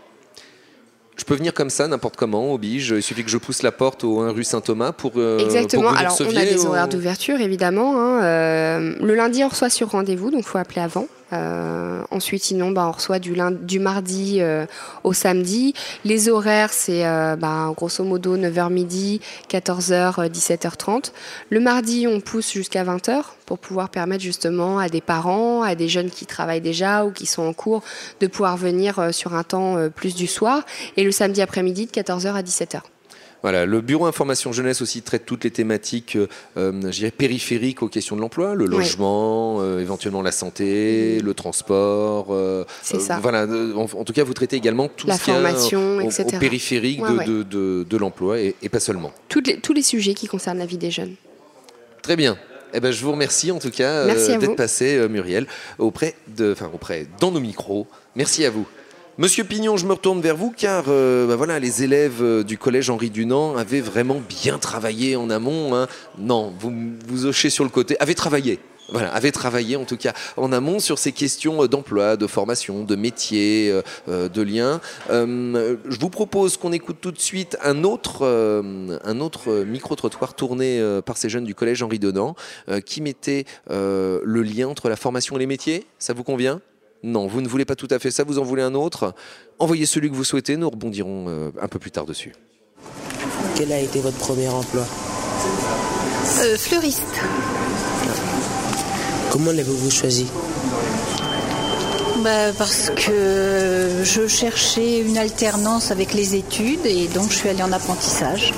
Je peux venir comme ça, n'importe comment, au Bige. Il suffit que je pousse la porte au un rue Saint-Thomas pour. Euh, Exactement. Pour Alors, on a des ou... horaires d'ouverture, évidemment. Hein. Euh, le lundi, on reçoit sur rendez-vous, donc il faut appeler avant. Euh, ensuite, sinon, bah, on reçoit du, lundi, du mardi euh, au samedi. Les horaires, c'est euh, bah, grosso modo neuf heures midi, quatorze heures, dix-sept heures trente. Le mardi, on pousse jusqu'à vingt heures pour pouvoir permettre justement à des parents, à des jeunes qui travaillent déjà ou qui sont en cours, de pouvoir venir euh, sur un temps euh, plus du soir. Et le samedi après-midi, de quatorze heures à dix-sept heures. Voilà, le bureau information jeunesse aussi traite toutes les thématiques euh, je dirais périphériques aux questions de l'emploi, le logement, oui. euh, éventuellement la santé, mmh. le transport. Euh, C'est ça. Euh, voilà, en, en tout cas, vous traitez également tout la ce qui est formation, au, et cetera. Au périphérique ouais, de, ouais. de, de, de l'emploi et, et pas seulement. Toutes les, tous les sujets qui concernent la vie des jeunes. Très bien. Eh ben, je vous remercie en tout cas euh, d'être passé, euh, Muriel, auprès de, enfin auprès, dans nos micros. Merci à vous. Monsieur Pignon, je me retourne vers vous car euh, bah voilà, les élèves euh, du collège Henri Dunant avaient vraiment bien travaillé en amont. Hein. Non, vous vous hochez sur le côté. Avaient travaillé. Voilà, avaient travaillé en tout cas en amont sur ces questions d'emploi, de formation, de métier, euh, de liens. Euh, je vous propose qu'on écoute tout de suite un autre, euh, un autre micro-trottoir tourné euh, par ces jeunes du collège Henri Dunant euh, qui mettait euh, le lien entre la formation et les métiers. Ça vous convient ? Non, vous ne voulez pas tout à fait ça, vous en voulez un autre. Envoyez celui que vous souhaitez, nous rebondirons euh, un peu plus tard dessus. Quel a été votre premier emploi ? euh, Fleuriste. Comment l'avez-vous choisi ? Bah, parce que je cherchais une alternance avec les études et donc je suis allée en apprentissage.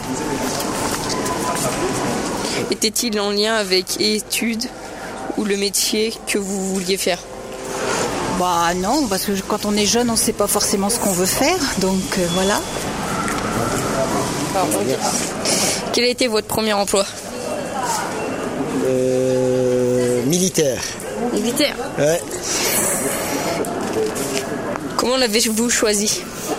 Était-il en lien avec études ou le métier que vous vouliez faire ? Bah non, parce que quand on est jeune, on ne sait pas forcément ce qu'on veut faire, donc euh, voilà. Alors, okay. Quel a été votre premier emploi ? euh, Militaire. Militaire ? Ouais. Comment l'avez-vous choisi ?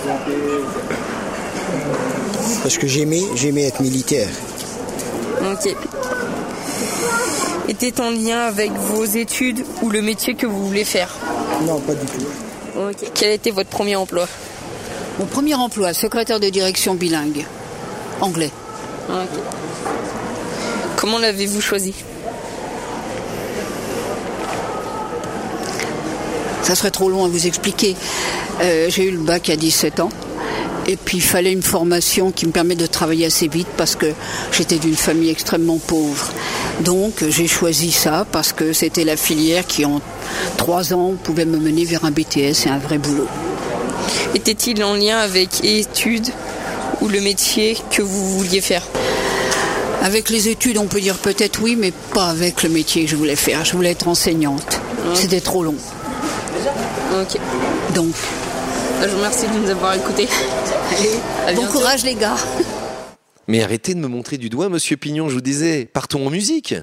Parce que j'aimais, j'aimais être militaire. Ok. Était en lien avec vos études ou le métier que vous voulez faire ? Non, pas du tout. Okay. Quel a été votre premier emploi ? Mon premier emploi, secrétaire de direction bilingue, anglais. Okay. Comment l'avez-vous choisi ? Ça serait trop long à vous expliquer. Euh, j'ai eu le bac à dix-sept ans. Et puis il fallait une formation qui me permette de travailler assez vite parce que j'étais d'une famille extrêmement pauvre. Donc j'ai choisi ça parce que c'était la filière qui en trois ans pouvait me mener vers un B T S et un vrai boulot. Était-il en lien avec études ou le métier que vous vouliez faire ? Avec les études, on peut dire peut-être oui, mais pas avec le métier que je voulais faire. Je voulais être enseignante. Okay. C'était trop long. Ok. Donc. Je vous remercie de nous avoir écoutés. Allez, bon courage les gars. Mais arrêtez de me montrer du doigt, Monsieur Pignon, je vous disais, partons en musique.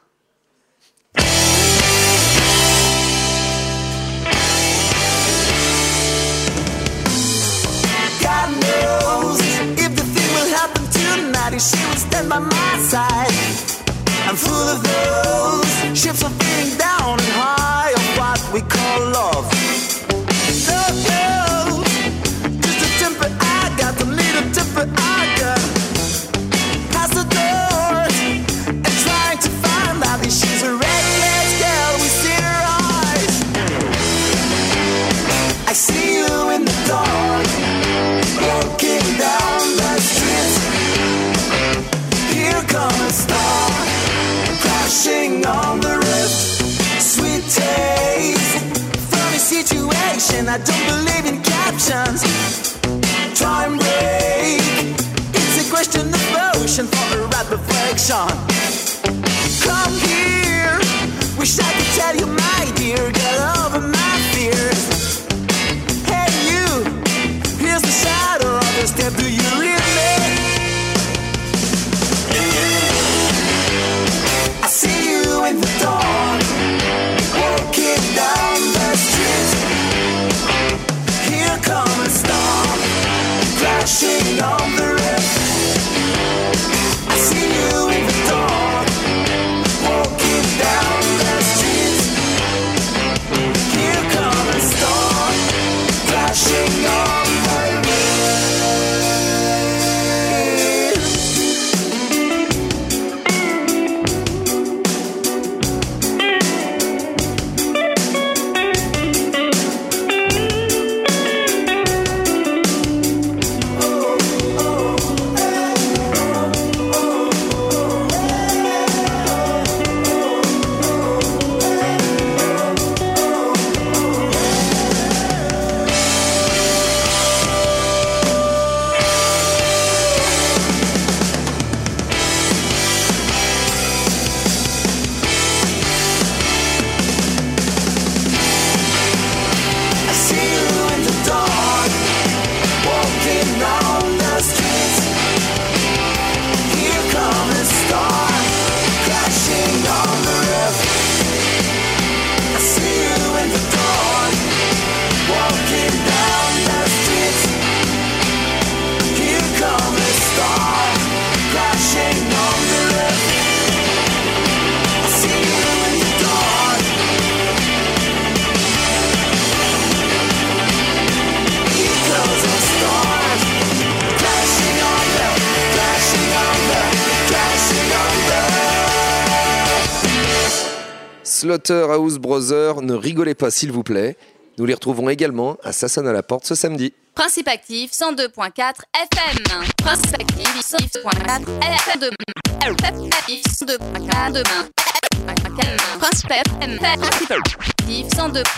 God knows if the thing will happen tonight, she will stand by my side. I'm full of those ships are feeling down and high of what we call love. Love, love, just a temper I got, a little temper I got. Past the doors and trying to find out if she's a reckless girl. We see her eyes. I station. Come here, wish I could tell you, my dear, get over my fears. Hey you, here's the shadow of a step, do you read me? I see you in the dawn, walking down the street. Here comes a storm, crashing on the roof. I see you in the dawn, walking down the street. Here comes a storm, crashing on the roof. Slaughterhouse Brothers, ne rigolez pas s'il vous plaît. Nous les retrouverons également à Ça sonne à la porte ce samedi. Principe actif cent deux virgule quatre F M. Principe actif cent deux virgule quatre F M. Demain. cent deux virgule quatre demain. Principe actif cent deux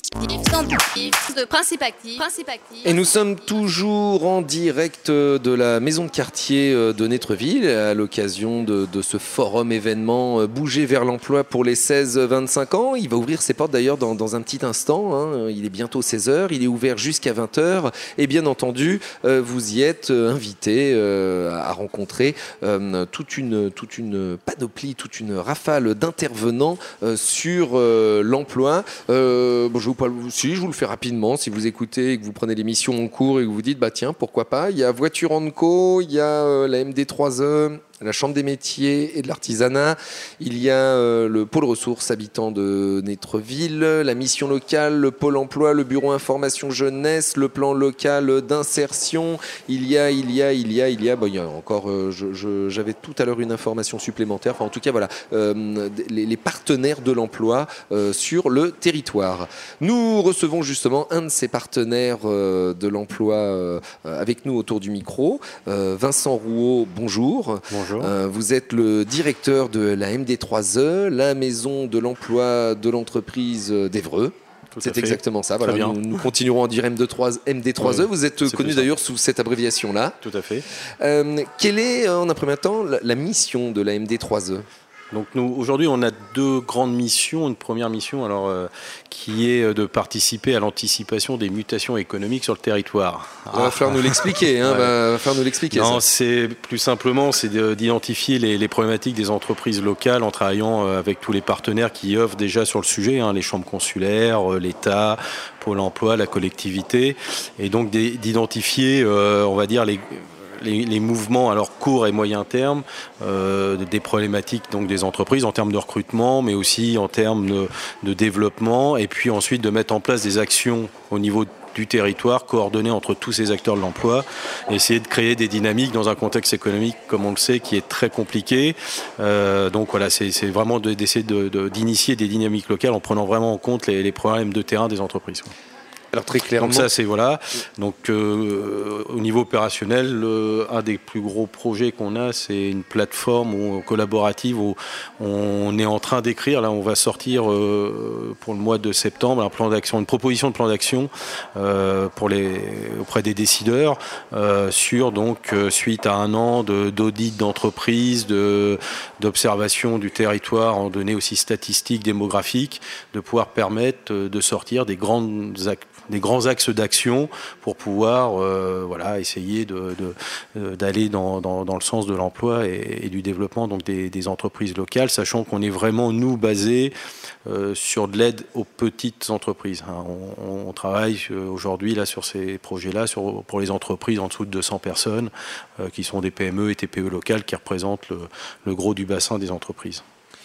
de Principe actif. Principe actif. Et nous sommes toujours en direct de la maison de quartier de Nétreville à l'occasion de, de ce forum événement Bouger vers l'emploi pour les seize vingt-cinq ans. Il va ouvrir ses portes d'ailleurs dans, dans un petit instant. Hein. Il est bientôt seize heures. Il est ouvert jusqu'à vingt heures. Et bien entendu, vous y êtes invités à rencontrer toute une, toute une panoplie, toute une rafale d'intervenants sur l'emploi. Euh, bon, je, vous, si, je vous le fais rapidement. Si vous écoutez et que vous prenez l'émission en cours et que vous vous dites, bah tiens, pourquoi pas. Il y a Voiture en Co, il y a euh, la M D trois E, la Chambre des métiers et de l'artisanat. Il y a euh, le pôle ressources habitants de Nétreville, la mission locale, le pôle emploi, le bureau information jeunesse, le plan local d'insertion. Il y a, il y a, il y a, il y a, bon, il y a encore, euh, je, je, j'avais tout à l'heure une information supplémentaire. Enfin, en tout cas, voilà, euh, les, les partenaires de l'emploi euh, sur le territoire. Nous recevons justement un de ces partenaires euh, de l'emploi euh, avec nous autour du micro. Euh, Vincent Rouault, bonjour. Bonjour. Euh, vous êtes le directeur de la M D trois E, la maison de l'emploi de l'entreprise d'Évreux. Tout C'est exactement ça. Voilà, bien. nous, nous continuerons à dire M D trois E. Oui, vous êtes connu d'ailleurs sous cette abréviation-là. Tout à fait. Euh, quelle est, en un premier temps, la, la mission de la M D trois E ? Donc nous, aujourd'hui, on a deux grandes missions. Une première mission, alors, euh, qui est de participer à l'anticipation des mutations économiques sur le territoire. Il va falloir nous l'expliquer. Hein, ouais. va, va falloir nous l'expliquer. Non, ça. c'est plus simplement, c'est de, d'identifier les, les problématiques des entreprises locales en travaillant avec tous les partenaires qui œuvrent déjà sur le sujet, hein, les chambres consulaires, l'État, Pôle emploi, la collectivité, et donc d'identifier, euh, on va dire, les Les, les mouvements alors court et moyen terme euh, des problématiques donc des entreprises en termes de recrutement, mais aussi en termes de, de développement, et puis ensuite de mettre en place des actions au niveau du territoire coordonnées entre tous ces acteurs de l'emploi, essayer de créer des dynamiques dans un contexte économique, comme on le sait, qui est très compliqué. Euh, donc voilà, c'est, c'est vraiment de, d'essayer de, de, d'initier des dynamiques locales en prenant vraiment en compte les, les problèmes de terrain des entreprises. Alors très clairement. Donc ça c'est voilà. Donc euh, au niveau opérationnel, euh, un des plus gros projets qu'on a, c'est une plateforme où, collaborative où on est en train d'écrire. Là, on va sortir euh, pour le mois de septembre un plan d'action, une proposition de plan d'action euh, pour les auprès des décideurs euh, sur donc euh, suite à un an de, d'audit d'entreprise, de d'observation du territoire en données aussi statistiques, démographiques, de pouvoir permettre de sortir des grandes ac- des grands axes d'action pour pouvoir euh, voilà, essayer de, de, d'aller dans, dans, dans le sens de l'emploi et, et du développement donc des, des entreprises locales, sachant qu'on est vraiment, nous, basés euh, sur de l'aide aux petites entreprises. Hein. On, on travaille aujourd'hui là, sur ces projets-là sur, pour les entreprises en dessous de deux cents personnes, euh, qui sont des P M E et T P E locales, qui représentent le, le gros du bassin des entreprises.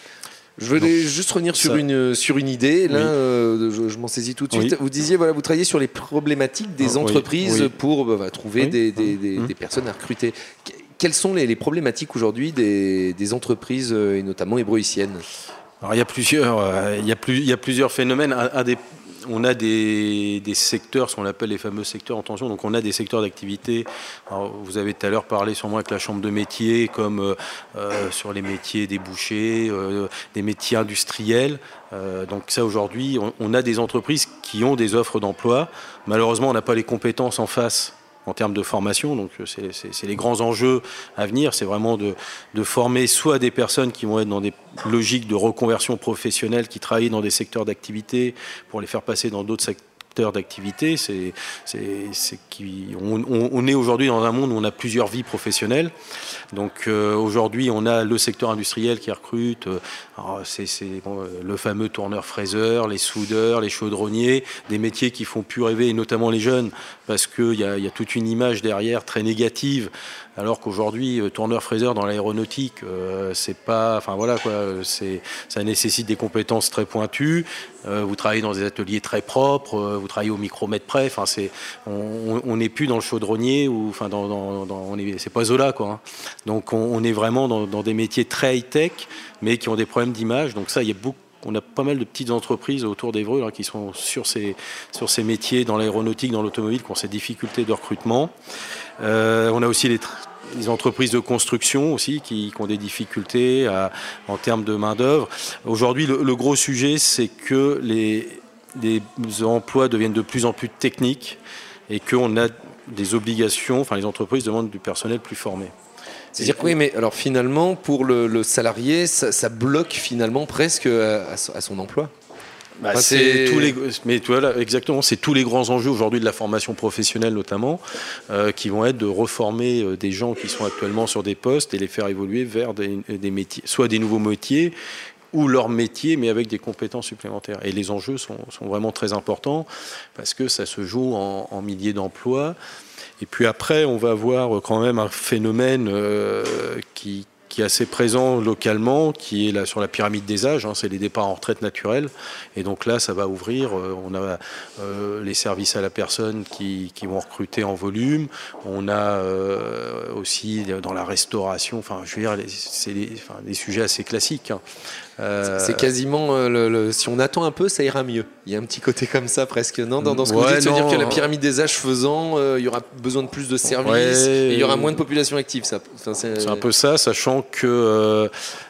Je voulais Donc, juste revenir sur une, sur une idée. Là, oui. euh, je, je m'en saisis tout de suite. Oui. Vous disiez, voilà, vous travaillez sur les problématiques des entreprises oui. Oui. pour bah, trouver oui. des, des, des, mmh. des personnes à recruter. Quelles sont les, les problématiques aujourd'hui des, des entreprises, et notamment hébroïciennes ? Alors, il y a plusieurs, euh, il y a plus, il y a plusieurs phénomènes. Un, un des On a des, des secteurs, ce qu'on appelle les fameux secteurs en tension. Donc on a des secteurs d'activité. Alors, vous avez tout à l'heure parlé sûrement avec la chambre de métiers, comme euh, sur les métiers des bouchers, euh, des métiers industriels. Euh, donc ça aujourd'hui, on, on a des entreprises qui ont des offres d'emploi. Malheureusement, on n'a pas les compétences en face en termes de formation, donc c'est, c'est, c'est les grands enjeux à venir, c'est vraiment de, de former soit des personnes qui vont être dans des logiques de reconversion professionnelle, qui travaillent dans des secteurs d'activité, pour les faire passer dans d'autres secteurs d'activité. C'est, c'est, c'est qui, on, on, on est aujourd'hui dans un monde où on a plusieurs vies professionnelles. Donc euh, aujourd'hui, on a le secteur industriel qui recrute. Euh, alors c'est, c'est bon, le fameux tourneur-fraiseur, les soudeurs, les chaudronniers, des métiers qui font plus rêver, et notamment les jeunes, parce qu'il y a, y a toute une image derrière très négative. Alors qu'aujourd'hui, euh, tourneur-fraiseur dans l'aéronautique, euh, c'est pas, enfin voilà quoi, c'est, ça nécessite des compétences très pointues. Euh, vous travaillez dans des ateliers très propres, euh, vous travaillez au micromètre près. Enfin, c'est, on n'est plus dans le chaudronnier ou, enfin, dans, dans, dans on est, c'est pas Zola quoi. Hein. Donc, on, on est vraiment dans, dans des métiers très high-tech, mais qui ont des problèmes d'image. Donc ça, il y a beaucoup. On a pas mal de petites entreprises autour d'Évreux là, qui sont sur ces, sur ces métiers, dans l'aéronautique, dans l'automobile, qui ont ces difficultés de recrutement. Euh, on a aussi les, les entreprises de construction aussi qui, qui ont des difficultés à, en termes de main-d'œuvre. Aujourd'hui, le, le gros sujet, c'est que les, les emplois deviennent de plus en plus techniques et qu'on a des obligations, enfin les entreprises demandent du personnel plus formé. C'est-à-dire que oui, mais alors finalement, pour le, le salarié, ça, ça bloque finalement presque à, à son emploi. Bah, enfin, c'est c'est tous les, mais voilà, exactement, c'est tous les grands enjeux aujourd'hui de la formation professionnelle notamment, euh, qui vont être de reformer euh, des gens qui sont actuellement sur des postes et les faire évoluer vers des, des métiers, soit des nouveaux métiers ou leur métier, mais avec des compétences supplémentaires. Et les enjeux sont, sont vraiment très importants parce que ça se joue en, en milliers d'emplois. Et puis après, on va avoir quand même un phénomène euh, qui, qui est assez présent localement, qui est là sur la pyramide des âges, hein, c'est les départs en retraite naturelle. Et donc là, ça va ouvrir. Euh, on a euh, les services à la personne qui, qui vont recruter en volume. On a euh, aussi dans la restauration, enfin, je veux dire, les, c'est les, enfin, des sujets assez classiques. Hein. Euh... C'est quasiment, euh, le, le, si on attend un peu, ça ira mieux. Il y a un petit côté comme ça presque, non, dans, dans ce que ouais, vous dites, se dire que la pyramide des âges faisant, euh, il y aura besoin de plus de services, ouais, et il y aura moins de population active. Ça. Enfin, c'est... c'est un peu ça, sachant que euh,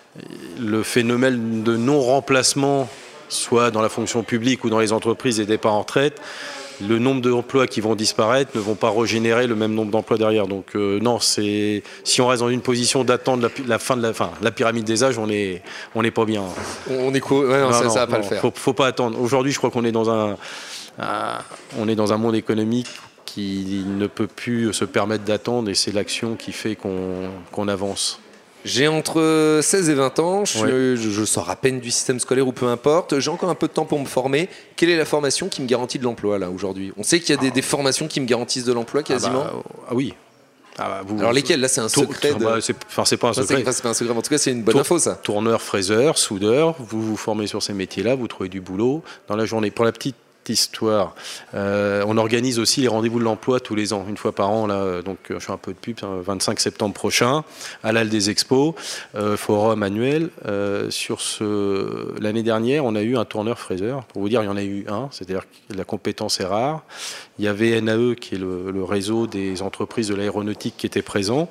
le phénomène de non-remplacement, soit dans la fonction publique ou dans les entreprises des départs en retraite, le nombre d'emplois qui vont disparaître ne vont pas régénérer le même nombre d'emplois derrière. Donc euh, non, c'est si on reste dans une position d'attendre la, la fin de la, fin, la pyramide des âges, on est on n'est pas bien. On est co- ouais, non, non, ça, non, ça va pas non, le faire. Faut, faut pas attendre. Aujourd'hui, je crois qu'on est dans un, un on est dans un monde économique qui ne peut plus se permettre d'attendre, et c'est l'action qui fait qu'on qu'on avance. J'ai entre seize et vingt ans, je, ouais. je, je sors à peine du système scolaire ou peu importe, j'ai encore un peu de temps pour me former. Quelle est la formation qui me garantit de l'emploi là aujourd'hui ? On sait qu'il y a des, des formations qui me garantissent de l'emploi quasiment. Ah, bah, ah oui. Ah bah, vous, Alors lesquelles ? Là c'est un tour, secret. De... Bah, c'est, enfin c'est pas un secret. C'est, c'est pas un secret. En tout cas c'est une bonne tour, info ça. Tourneur, fraiseur, soudeur, vous vous formez sur ces métiers-là, vous trouvez du boulot dans la journée. Pour la petite histoire. Euh, on organise aussi les rendez-vous de l'emploi tous les ans, une fois par an. Là, donc, je fais un peu de pub. Hein, vingt-cinq septembre prochain, à l'Halle des Expos, euh, forum annuel. Euh, sur ce, l'année dernière, on a eu un tourneur fraiseur. Pour vous dire, il y en a eu un. C'est-à-dire que la compétence est rare. Il y avait N A E, qui est le, le réseau des entreprises de l'aéronautique, qui était présent.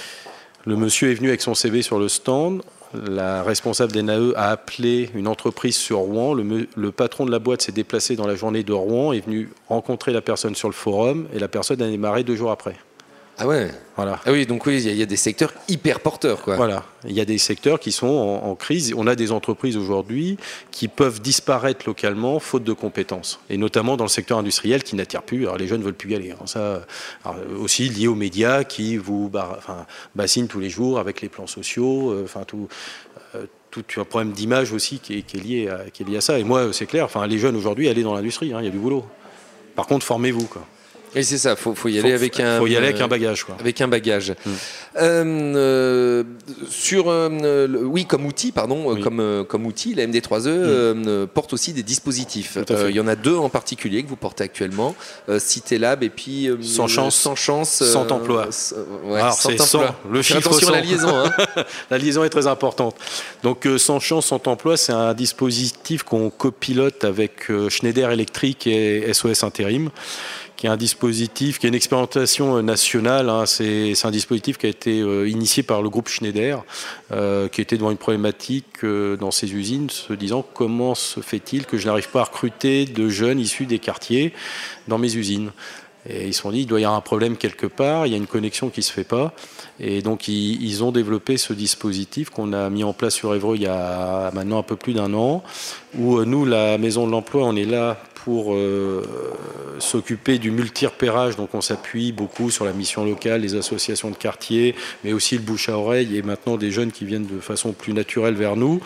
Le monsieur est venu avec son C V sur le stand. La responsable d'N A E a appelé une entreprise sur Rouen. Le, le patron de la boîte s'est déplacé dans la journée de Rouen, est venu rencontrer la personne sur le forum et la personne a démarré deux jours après. Ah ouais. Voilà. Ah oui, donc oui, il y, y a des secteurs hyper porteurs, quoi. Voilà. Il y a des secteurs qui sont en, en crise. On a des entreprises aujourd'hui qui peuvent disparaître localement faute de compétences, et notamment dans le secteur industriel qui n'attire plus. Alors les jeunes veulent plus y aller. Hein. Ça, alors, aussi lié aux médias qui vous bar, enfin, bassinent tous les jours avec les plans sociaux, euh, enfin tout. Euh, tout un problème d'image aussi qui est, qui est lié à, qui est lié à ça. Et moi, c'est clair. Enfin, les jeunes aujourd'hui, allez dans l'industrie. Hein, il y a du boulot. Par contre, formez-vous, quoi. Et c'est ça, faut, faut y aller faut, avec un. Faut y aller avec un bagage, quoi. Avec un bagage. Mmh. Euh, euh, sur, euh, le, oui, comme outil, pardon, oui. comme euh, comme outil, la M D trois E mmh. euh, porte aussi des dispositifs. Il euh, y en a deux en particulier que vous portez actuellement, euh, CitéLab et puis euh, sans chance, sans chance, euh, sans emploi. Ouais, Alors sans c'est emploi. sans. Le chiffre attention sans. à la liaison. Hein. La liaison est très importante. Donc euh, sans chance, sans emploi, c'est un dispositif qu'on copilote avec euh, Schneider Electric et S O S Intérim, qui est un dispositif, qui est une expérimentation nationale. Hein. C'est, c'est un dispositif qui a été euh, initié par le groupe Schneider, euh, qui était devant une problématique euh, dans ses usines, se disant comment se fait-il que je n'arrive pas à recruter de jeunes issus des quartiers dans mes usines. Et ils se sont dit, il doit y avoir un problème quelque part, il y a une connexion qui ne se fait pas. Et donc, ils, ils ont développé ce dispositif qu'on a mis en place sur Évreux il y a maintenant un peu plus d'un an, où nous, la Maison de l'Emploi, on est là pour euh, s'occuper du multi-repérage. Donc, on s'appuie beaucoup sur la mission locale, les associations de quartier, mais aussi le bouche à oreille, et maintenant des jeunes qui viennent de façon plus naturelle vers nous,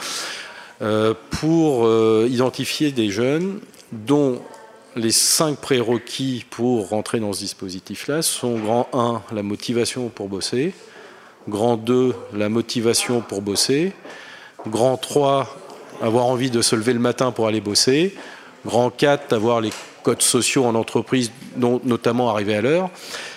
euh, pour euh, identifier des jeunes dont les cinq prérequis pour rentrer dans ce dispositif-là sont grand un, la motivation pour bosser, grand deux, la motivation pour bosser, grand trois, avoir envie de se lever le matin pour aller bosser, grand quatre, avoir les codes sociaux en entreprise, dont notamment arriver à l'heure,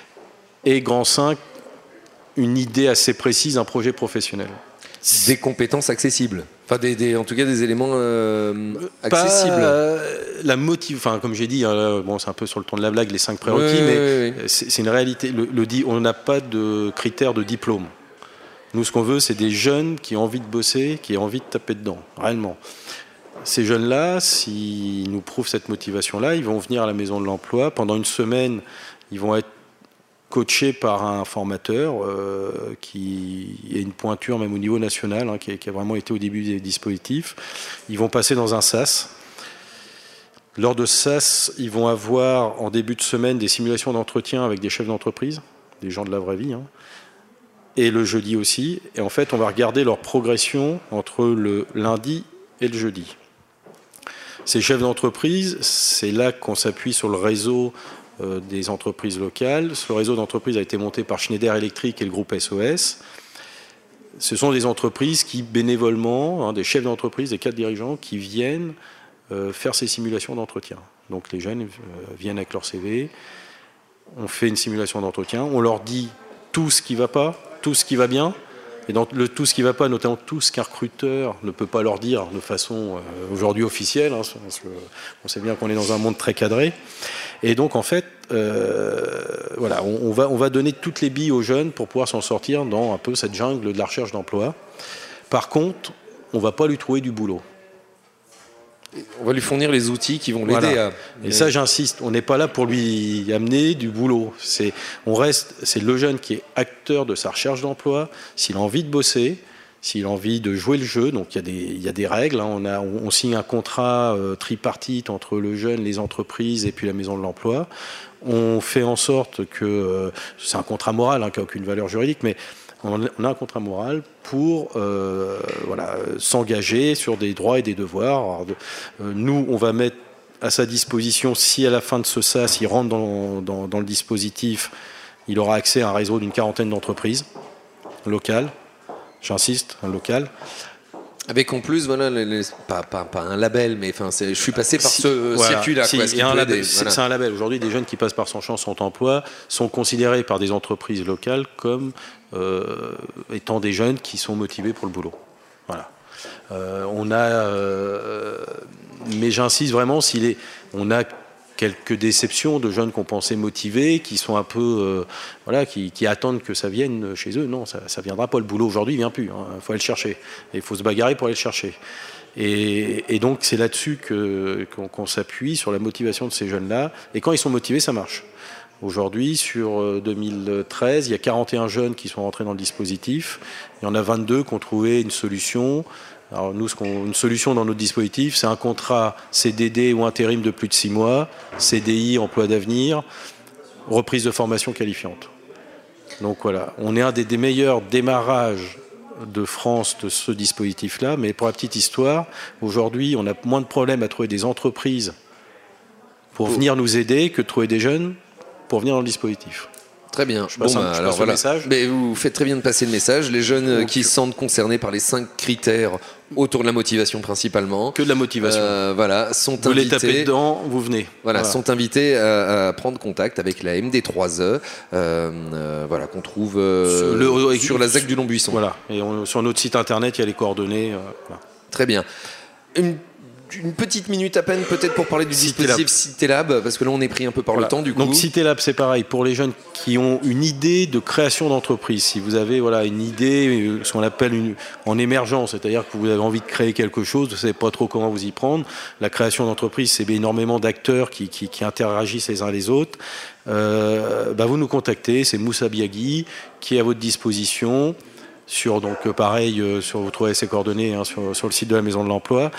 et grand cinq, une idée assez précise, un projet professionnel. Des compétences accessibles. Enfin, des, des, en tout cas, des éléments euh, accessibles. Pas, euh, la motive, enfin, comme j'ai dit, hein, bon, c'est un peu sur le ton de la blague, les cinq prérequis, oui, mais oui, oui. C'est, c'est une réalité. Le, le, on n'a pas de critères de diplôme. Nous, ce qu'on veut, c'est des jeunes qui ont envie de bosser, qui ont envie de taper dedans, réellement. Ces jeunes-là, s'ils nous prouvent cette motivation-là, ils vont venir à la Maison de l'Emploi. Pendant une semaine, ils vont être coachés par un formateur euh, qui a une pointure même au niveau national, hein, qui, a, qui a vraiment été au début des dispositifs. Ils vont passer dans un S A S. Lors de ce S A S, ils vont avoir en début de semaine des simulations d'entretien avec des chefs d'entreprise, des gens de la vraie vie, hein, et le jeudi aussi. Et en fait, on va regarder leur progression entre le lundi et le jeudi. Ces chefs d'entreprise, c'est là qu'on s'appuie sur le réseau euh, des entreprises locales. Ce réseau d'entreprises a été monté par Schneider Electric et le groupe S O S. Ce sont des entreprises qui, bénévolement, hein, des chefs d'entreprise, des cadres dirigeants, qui viennent euh, faire ces simulations d'entretien. Donc les jeunes euh, viennent avec leur C V, on fait une simulation d'entretien, on leur dit tout ce qui ne va pas, tout ce qui va bien. Et dans le tout ce qui ne va pas, notamment tout ce qu'un recruteur ne peut pas leur dire de façon euh, aujourd'hui officielle, hein, parce qu'on sait bien qu'on est dans un monde très cadré. Et donc en fait, euh, voilà, on, on, va, on va donner toutes les billes aux jeunes pour pouvoir s'en sortir dans un peu cette jungle de la recherche d'emploi. Par contre, on ne va pas lui trouver du boulot. On va lui fournir les outils qui vont l'aider voilà. à... Et ça, j'insiste, on n'est pas là pour lui amener du boulot. C'est, on reste, c'est le jeune qui est acteur de sa recherche d'emploi. S'il a envie de bosser, s'il a envie de jouer le jeu, donc il y a des, il y a des règles. Hein. On, a, on, on signe un contrat euh, tripartite entre le jeune, les entreprises et puis la Maison de l'Emploi. On fait en sorte que... Euh, c'est un contrat moral hein, qui n'a aucune valeur juridique, mais... on a un contrat moral pour euh, voilà, s'engager sur des droits et des devoirs. Alors, euh, nous, on va mettre à sa disposition, si à la fin de ce S A S, il rentre dans, dans, dans le dispositif, il aura accès à un réseau d'une quarantaine d'entreprises locales, j'insiste, un local. Avec en plus, voilà, les, les, pas, pas, pas un label, mais enfin, c'est, je suis passé par si, ce voilà, circuit-là. Si, quoi, ce un label, des, c'est, voilà. c'est un label. Aujourd'hui, des jeunes qui passent par son champ sans emploi sont considérés par des entreprises locales comme euh, étant des jeunes qui sont motivés pour le boulot. Voilà. Euh, on a, euh, mais j'insiste vraiment, s'il est, on a quelques déceptions de jeunes qu'on pensait motivés, qui sont un peu, euh, voilà, qui, qui attendent que ça vienne chez eux. Non, ça, ça viendra pas. Le boulot aujourd'hui, il vient plus. Il hein. faut aller le chercher. Et il faut se bagarrer pour aller le chercher. Et, et donc c'est là-dessus que, qu'on, qu'on s'appuie sur la motivation de ces jeunes-là. Et quand ils sont motivés, ça marche. Aujourd'hui, sur deux mille treize, il y a quarante et un jeunes qui sont rentrés dans le dispositif. Il y en a vingt-deux qui ont trouvé une solution. Alors nous, ce qu'on, une solution dans notre dispositif, c'est un contrat C D D ou intérim de plus de six mois, C D I, emploi d'avenir, reprise de formation qualifiante. Donc voilà, on est un des, des meilleurs démarrages de France de ce dispositif-là, mais pour la petite histoire, aujourd'hui, on a moins de problèmes à trouver des entreprises pour venir nous aider que de trouver des jeunes pour venir dans le dispositif. Très bien. Je passe bon, un, bah, je alors passe voilà. message. Mais vous faites très bien de passer le message. Les jeunes Donc, qui se sentent concernés par les cinq critères autour de la motivation principalement. Que de la motivation. Euh, voilà, sont vous invités. Vous les tapez dedans, vous venez. Voilà, voilà. sont invités à, à prendre contact avec la M D trois E, euh, euh, voilà, qu'on trouve euh, sur, le, sur la Z A C du Long-Buisson. Voilà. Et on, sur notre site internet, il y a les coordonnées. Euh, voilà. Très bien. Une Une petite minute à peine peut-être pour parler du dispositif Citélab, parce que là on est pris un peu par voilà. le temps du coup. Donc Citélab c'est pareil, pour les jeunes qui ont une idée de création d'entreprise, si vous avez voilà, une idée, ce qu'on appelle une, en émergence, c'est-à-dire que vous avez envie de créer quelque chose, vous ne savez pas trop comment vous y prendre, la création d'entreprise c'est énormément d'acteurs qui, qui, qui interagissent les uns les autres, euh, bah vous nous contactez, c'est Moussa Biagui qui est à votre disposition. Sur donc pareil euh, sur vous trouvez ses coordonnées hein, sur, sur le site de la Maison de l'Emploi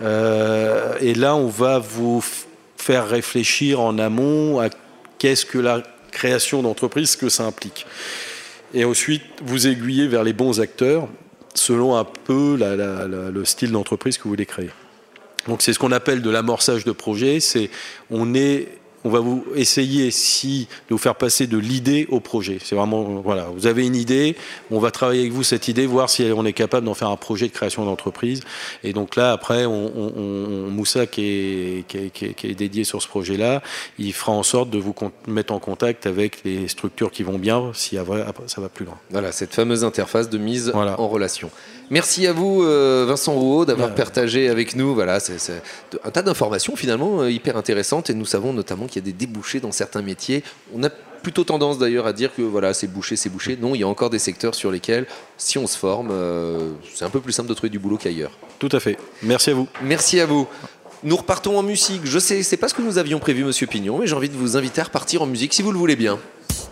euh, et là on va vous f- faire réfléchir en amont à qu'est-ce que la création d'entreprise, ce que ça implique et ensuite vous aiguiller vers les bons acteurs selon un peu la, la, la, le style d'entreprise que vous voulez créer. Donc c'est ce qu'on appelle de l'amorçage de projet, c'est on est on va vous essayer si, de vous faire passer de l'idée au projet. C'est vraiment, voilà, vous avez une idée, on va travailler avec vous cette idée, voir si on est capable d'en faire un projet de création d'entreprise. Et donc là, après, on, on, on, Moussa, qui est, qui, est, qui, est, qui est dédié sur ce projet-là, il fera en sorte de vous con- mettre en contact avec les structures qui vont bien, si après, ça va plus loin. Voilà, cette fameuse interface de mise voilà. en relation. Merci à vous, euh, Vincent Rouault, d'avoir ouais. partagé avec nous voilà, c'est, c'est un tas d'informations finalement euh, hyper intéressantes et nous savons notamment qu'il y a des débouchés dans certains métiers. On a plutôt tendance d'ailleurs à dire que voilà, c'est bouché, c'est bouché. Non, il y a encore des secteurs sur lesquels, si on se forme, euh, c'est un peu plus simple de trouver du boulot qu'ailleurs. Tout à fait. Merci à vous. Merci à vous. Nous repartons en musique. Je sais, c'est pas ce que nous avions prévu, Monsieur Pignon, mais j'ai envie de vous inviter à repartir en musique si vous le voulez bien.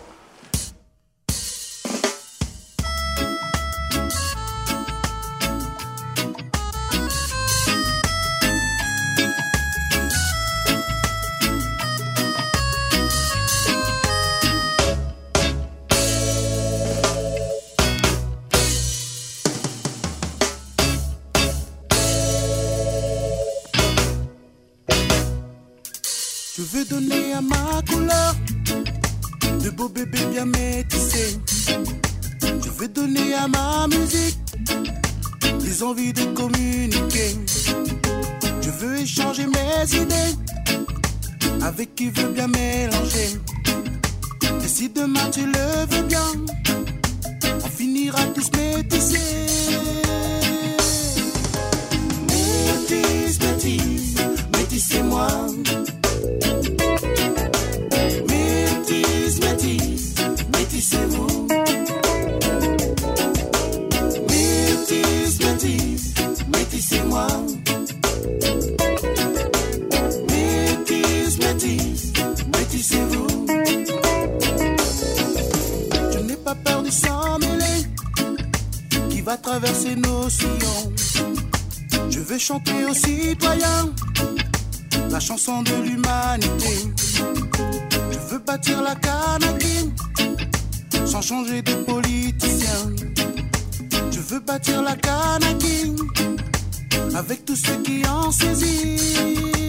Je veux donner à ma couleur de beaux bébés bien métissés. Je veux donner à ma musique les envies de communiquer. Je veux échanger mes idées avec qui veut bien mélanger. Et si demain tu le veux bien, on finira tous métissés. Métis, métis, métissez-moi. Métis, métis, métissez-vous. Métis, métis, métissez-moi. Métis, métis, métissez-vous. Je n'ai pas peur du sang mêlé qui va traverser nos sillons. Je veux chanter aux citoyens la chanson de l'humanité. Je veux bâtir la Kanaki sans changer de politicien. Je veux bâtir la Kanaki avec tous ceux qui en saisissent.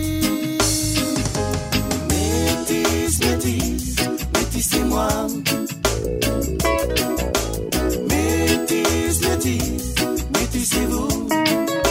Métis, métis, métissez-moi. Métis, métis, métissez-vous.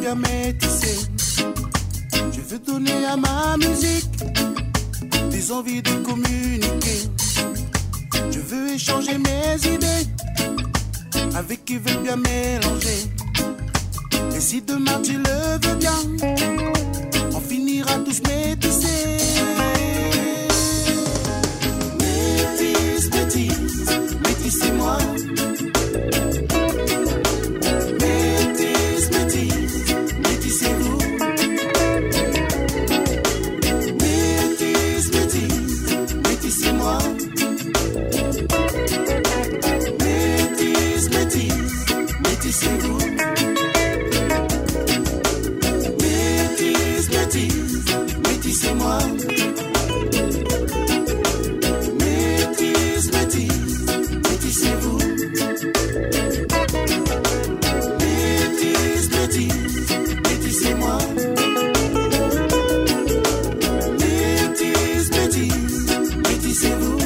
bien métisser. Je veux donner à ma musique des envies de communiquer. Je veux échanger mes idées avec qui veut bien mélanger. Et si demain tu le veux bien, on finira tous métissés. Métis, métis, métissez-moi. Métis, métis, métissez-vous. Métis, métis, métissez-moi. Métis, métis, métissez-vous. Métis, métis, métissez-moi. Métis, métis, métissez-vous. Métis, métis, métissez-moi. Métis, métis, métissez-vous.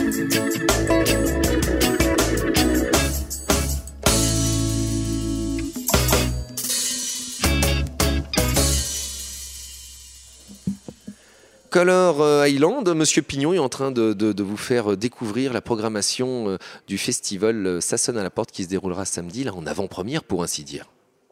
Color Island, Monsieur Pignon est en train de, de, de vous faire découvrir la programmation du festival Ça sonne à la porte qui se déroulera samedi, là en avant-première pour ainsi dire.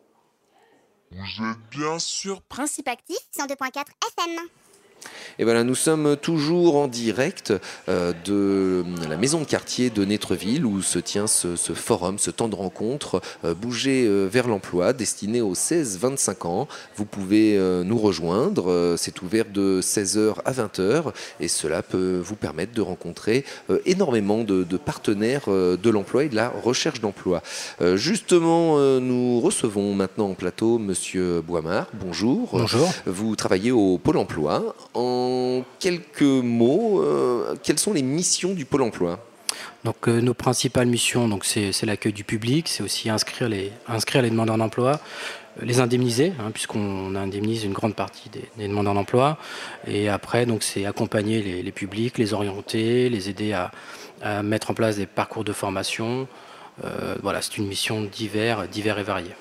Vous êtes bien sûr Principe Actif cent deux virgule quatre F M. Et voilà, nous sommes toujours en direct euh, de la maison de quartier de Nétreville où se tient ce, ce forum, ce temps de rencontre euh, Bouger euh, vers l'emploi destiné aux seize vingt-cinq ans. Vous pouvez euh, nous rejoindre, euh, c'est ouvert de seize heures à vingt heures et cela peut vous permettre de rencontrer euh, énormément de, de partenaires euh, de l'emploi et de la recherche d'emploi. Euh, justement, euh, nous recevons maintenant en plateau Monsieur Boimard. Bonjour. Bonjour. Vous travaillez au Pôle emploi. En quelques mots, euh, quelles sont les missions du Pôle emploi ? Donc euh, nos principales missions, donc c'est, c'est l'accueil du public, c'est aussi inscrire les, inscrire les demandeurs d'emploi, euh, les indemniser, hein, puisqu'on indemnise une grande partie des, des demandeurs d'emploi. Et après, donc c'est accompagner les, les publics, les orienter, les aider à, à mettre en place des parcours de formation. Euh, voilà, c'est une mission divers, divers et variée.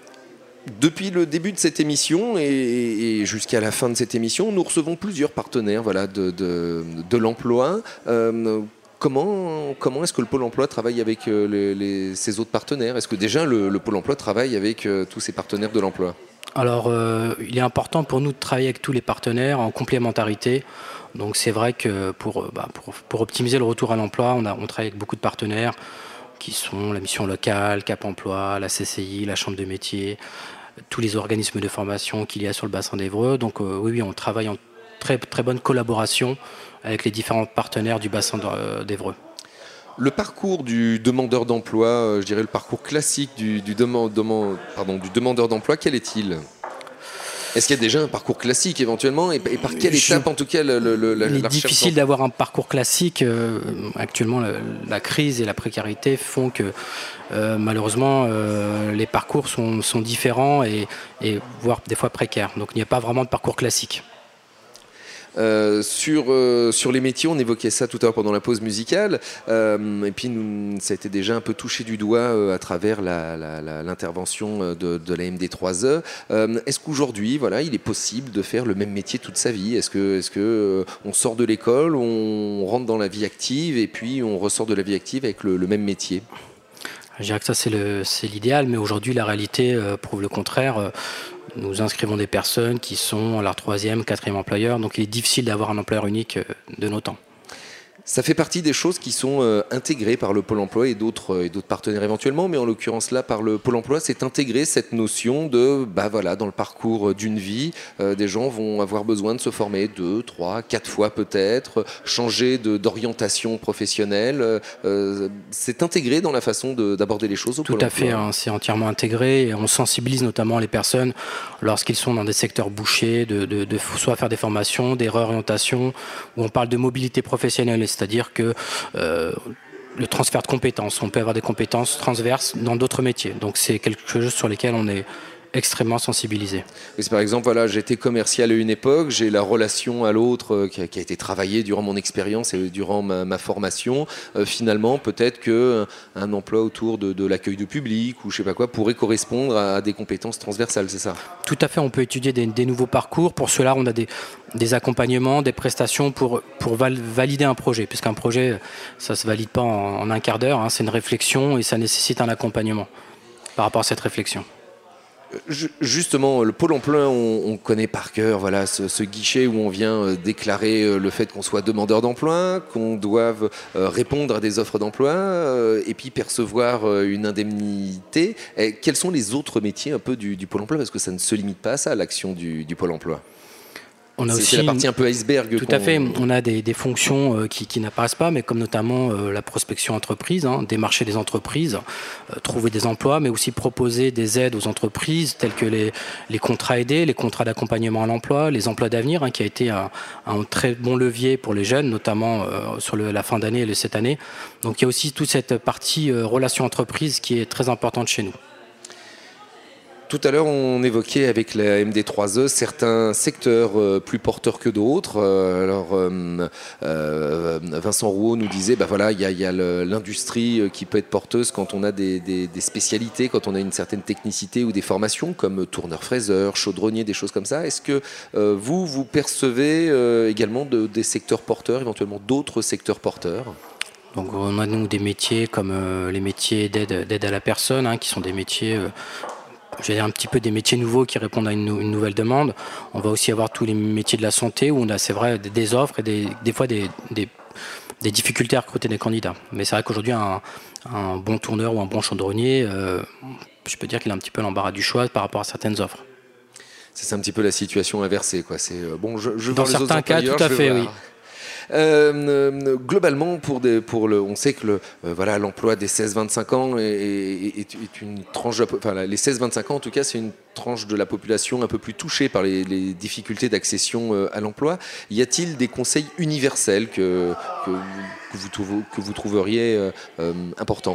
Depuis le début de cette émission et, et jusqu'à la fin de cette émission, nous recevons plusieurs partenaires voilà, de, de, de l'emploi. Euh, comment comment est-ce que le Pôle emploi travaille avec euh, les, les, ses autres partenaires ? Est-ce que déjà le, le Pôle emploi travaille avec euh, tous ces partenaires de l'emploi ? Alors, euh, il est important pour nous de travailler avec tous les partenaires en complémentarité. Donc c'est vrai que pour, bah, pour, pour optimiser le retour à l'emploi, on, a, on travaille avec beaucoup de partenaires qui sont la mission locale, Cap Emploi, la C C I, la Chambre de métier, tous les organismes de formation qu'il y a sur le bassin d'Évreux. Donc euh, oui, oui, on travaille en très, très bonne collaboration avec les différents partenaires du bassin d'Évreux. Le parcours du demandeur d'emploi, euh, je dirais le parcours classique du, du, demand, demand, pardon, du demandeur d'emploi, quel est-il ? Est-ce qu'il y a déjà un parcours classique éventuellement et, et par quelle étape en tout cas le, le, le, la, Il est la difficile d'avoir un parcours classique. Euh, actuellement, le, la crise et la précarité font que euh, malheureusement euh, les parcours sont, sont différents et, et voire des fois précaires. Donc il n'y a pas vraiment de parcours classique. Euh, sur, euh, sur les métiers, on évoquait ça tout à l'heure pendant la pause musicale, euh, et puis nous, ça a été déjà un peu touché du doigt euh, à travers la, la, la, l'intervention de, de la M D trois E. Euh, est-ce qu'aujourd'hui, voilà, il est possible de faire le même métier toute sa vie ? Est-ce que, est-ce que euh, on sort de l'école, on rentre dans la vie active, et puis on ressort de la vie active avec le, le même métier ? Je dirais que ça c'est, le, c'est l'idéal, mais aujourd'hui la réalité euh, prouve le contraire. Euh, Nous inscrivons des personnes qui sont à leur troisième, quatrième employeur, donc il est difficile d'avoir un employeur unique de nos temps. Ça fait partie des choses qui sont euh, intégrées par le Pôle emploi et d'autres, euh, et d'autres partenaires éventuellement, mais en l'occurrence là, par le Pôle emploi, c'est intégrer cette notion de, bah voilà, dans le parcours d'une vie, euh, des gens vont avoir besoin de se former deux, trois, quatre fois peut-être, changer de, d'orientation professionnelle. Euh, c'est intégré dans la façon de, d'aborder les choses au Pôle emploi. Tout à fait, hein, c'est entièrement intégré et on sensibilise notamment les personnes lorsqu'ils sont dans des secteurs bouchés, de, de, de soit faire des formations, des réorientations, où on parle de mobilité professionnelle. C'est-à-dire que euh, le transfert de compétences, on peut avoir des compétences transverses dans d'autres métiers. Donc c'est quelque chose sur lesquels on est extrêmement sensibilisés. Oui, par exemple, voilà, j'étais commercial à une époque, j'ai la relation à l'autre euh, qui, a, qui a été travaillée durant mon expérience et durant ma, ma formation. Euh, finalement, peut-être qu'un un emploi autour de, de l'accueil de public ou je sais pas quoi pourrait correspondre à, à des compétences transversales, c'est ça? Tout à fait, on peut étudier des, des nouveaux parcours. Pour cela, on a des, des accompagnements, des prestations pour, pour val, valider un projet. Puisqu'un projet, ça ne se valide pas en, en un quart d'heure, hein, c'est une réflexion et ça nécessite un accompagnement par rapport à cette réflexion. Justement, le Pôle emploi, on, on connaît par cœur voilà, ce, ce guichet où on vient déclarer le fait qu'on soit demandeur d'emploi, qu'on doive répondre à des offres d'emploi et puis percevoir une indemnité. Et quels sont les autres métiers un peu du, du Pôle emploi? Parce que ça ne se limite pas à ça, l'action du, du Pôle emploi. On a c'est, aussi c'est la partie un peu iceberg. Tout à fait. On a des, des fonctions euh, qui, qui n'apparaissent pas, mais comme notamment euh, la prospection entreprise, hein, démarcher des entreprises, euh, trouver des emplois, mais aussi proposer des aides aux entreprises telles que les, les contrats aidés, les contrats d'accompagnement à l'emploi, les emplois d'avenir, hein, qui a été un, un très bon levier pour les jeunes, notamment euh, sur le, la fin d'année et cette année. Donc il y a aussi toute cette partie euh, relation entreprise qui est très importante chez nous. Tout à l'heure, on évoquait avec la M D trois E certains secteurs euh, plus porteurs que d'autres. Euh, alors, euh, euh, Vincent Rouault nous disait, bah voilà, il y a, y a le, l'industrie qui peut être porteuse quand on a des, des, des spécialités, quand on a une certaine technicité ou des formations comme tourneur-fraiseur, chaudronnier, des choses comme ça. Est-ce que euh, vous, vous percevez euh, également de, des secteurs porteurs, éventuellement d'autres secteurs porteurs ? Donc on a nous des métiers comme euh, les métiers d'aide, d'aide à la personne, hein, qui sont des métiers... Euh, J'ai un petit peu des métiers nouveaux qui répondent à une, une nouvelle demande. On va aussi avoir tous les métiers de la santé où on a, c'est vrai, des, des offres et des, des fois des, des, des difficultés à recruter des candidats. Mais c'est vrai qu'aujourd'hui, un, un bon tourneur ou un bon chaudronnier, euh, je peux dire qu'il a un petit peu l'embarras du choix par rapport à certaines offres. C'est un petit peu la situation inversée, quoi. C'est euh, bon, je, je Dans certains cas, tout à fait, oui. Euh, globalement, pour des, pour le, on sait que le, euh, voilà, l'emploi des seize vingt-cinq ans est, est, est, est une tranche, de, enfin, les seize vingt-cinq ans en tout cas, c'est une tranche de la population un peu plus touchée par les, les difficultés d'accession euh, à l'emploi. Y a-t-il des conseils universels que, que, que, vous, trouvez, que vous trouveriez euh, euh, importants?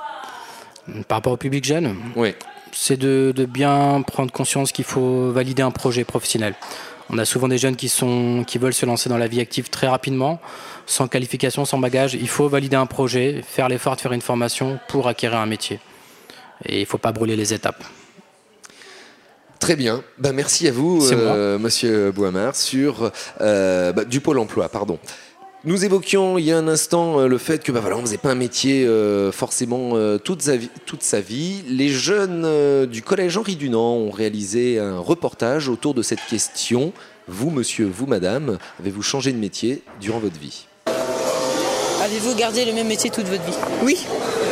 Par rapport au public jeune, oui. C'est de, de bien prendre conscience qu'il faut valider un projet professionnel. On a souvent des jeunes qui, sont, qui veulent se lancer dans la vie active très rapidement, sans qualification, sans bagage. Il faut valider un projet, faire l'effort de faire une formation pour acquérir un métier. Et il ne faut pas brûler les étapes. Très bien. Ben, merci à vous, euh, Monsieur Boismard, sur euh, bah, du Pôle emploi, pardon. Nous évoquions il y a un instant le fait que bah voilà, on ne faisait pas un métier euh, forcément euh, toute, sa vie, toute sa vie. Les jeunes euh, du collège Henri Dunant ont réalisé un reportage autour de cette question. Vous, monsieur, vous, madame, avez-vous changé de métier durant votre vie? Avez-vous gardé le même métier toute votre vie? Oui.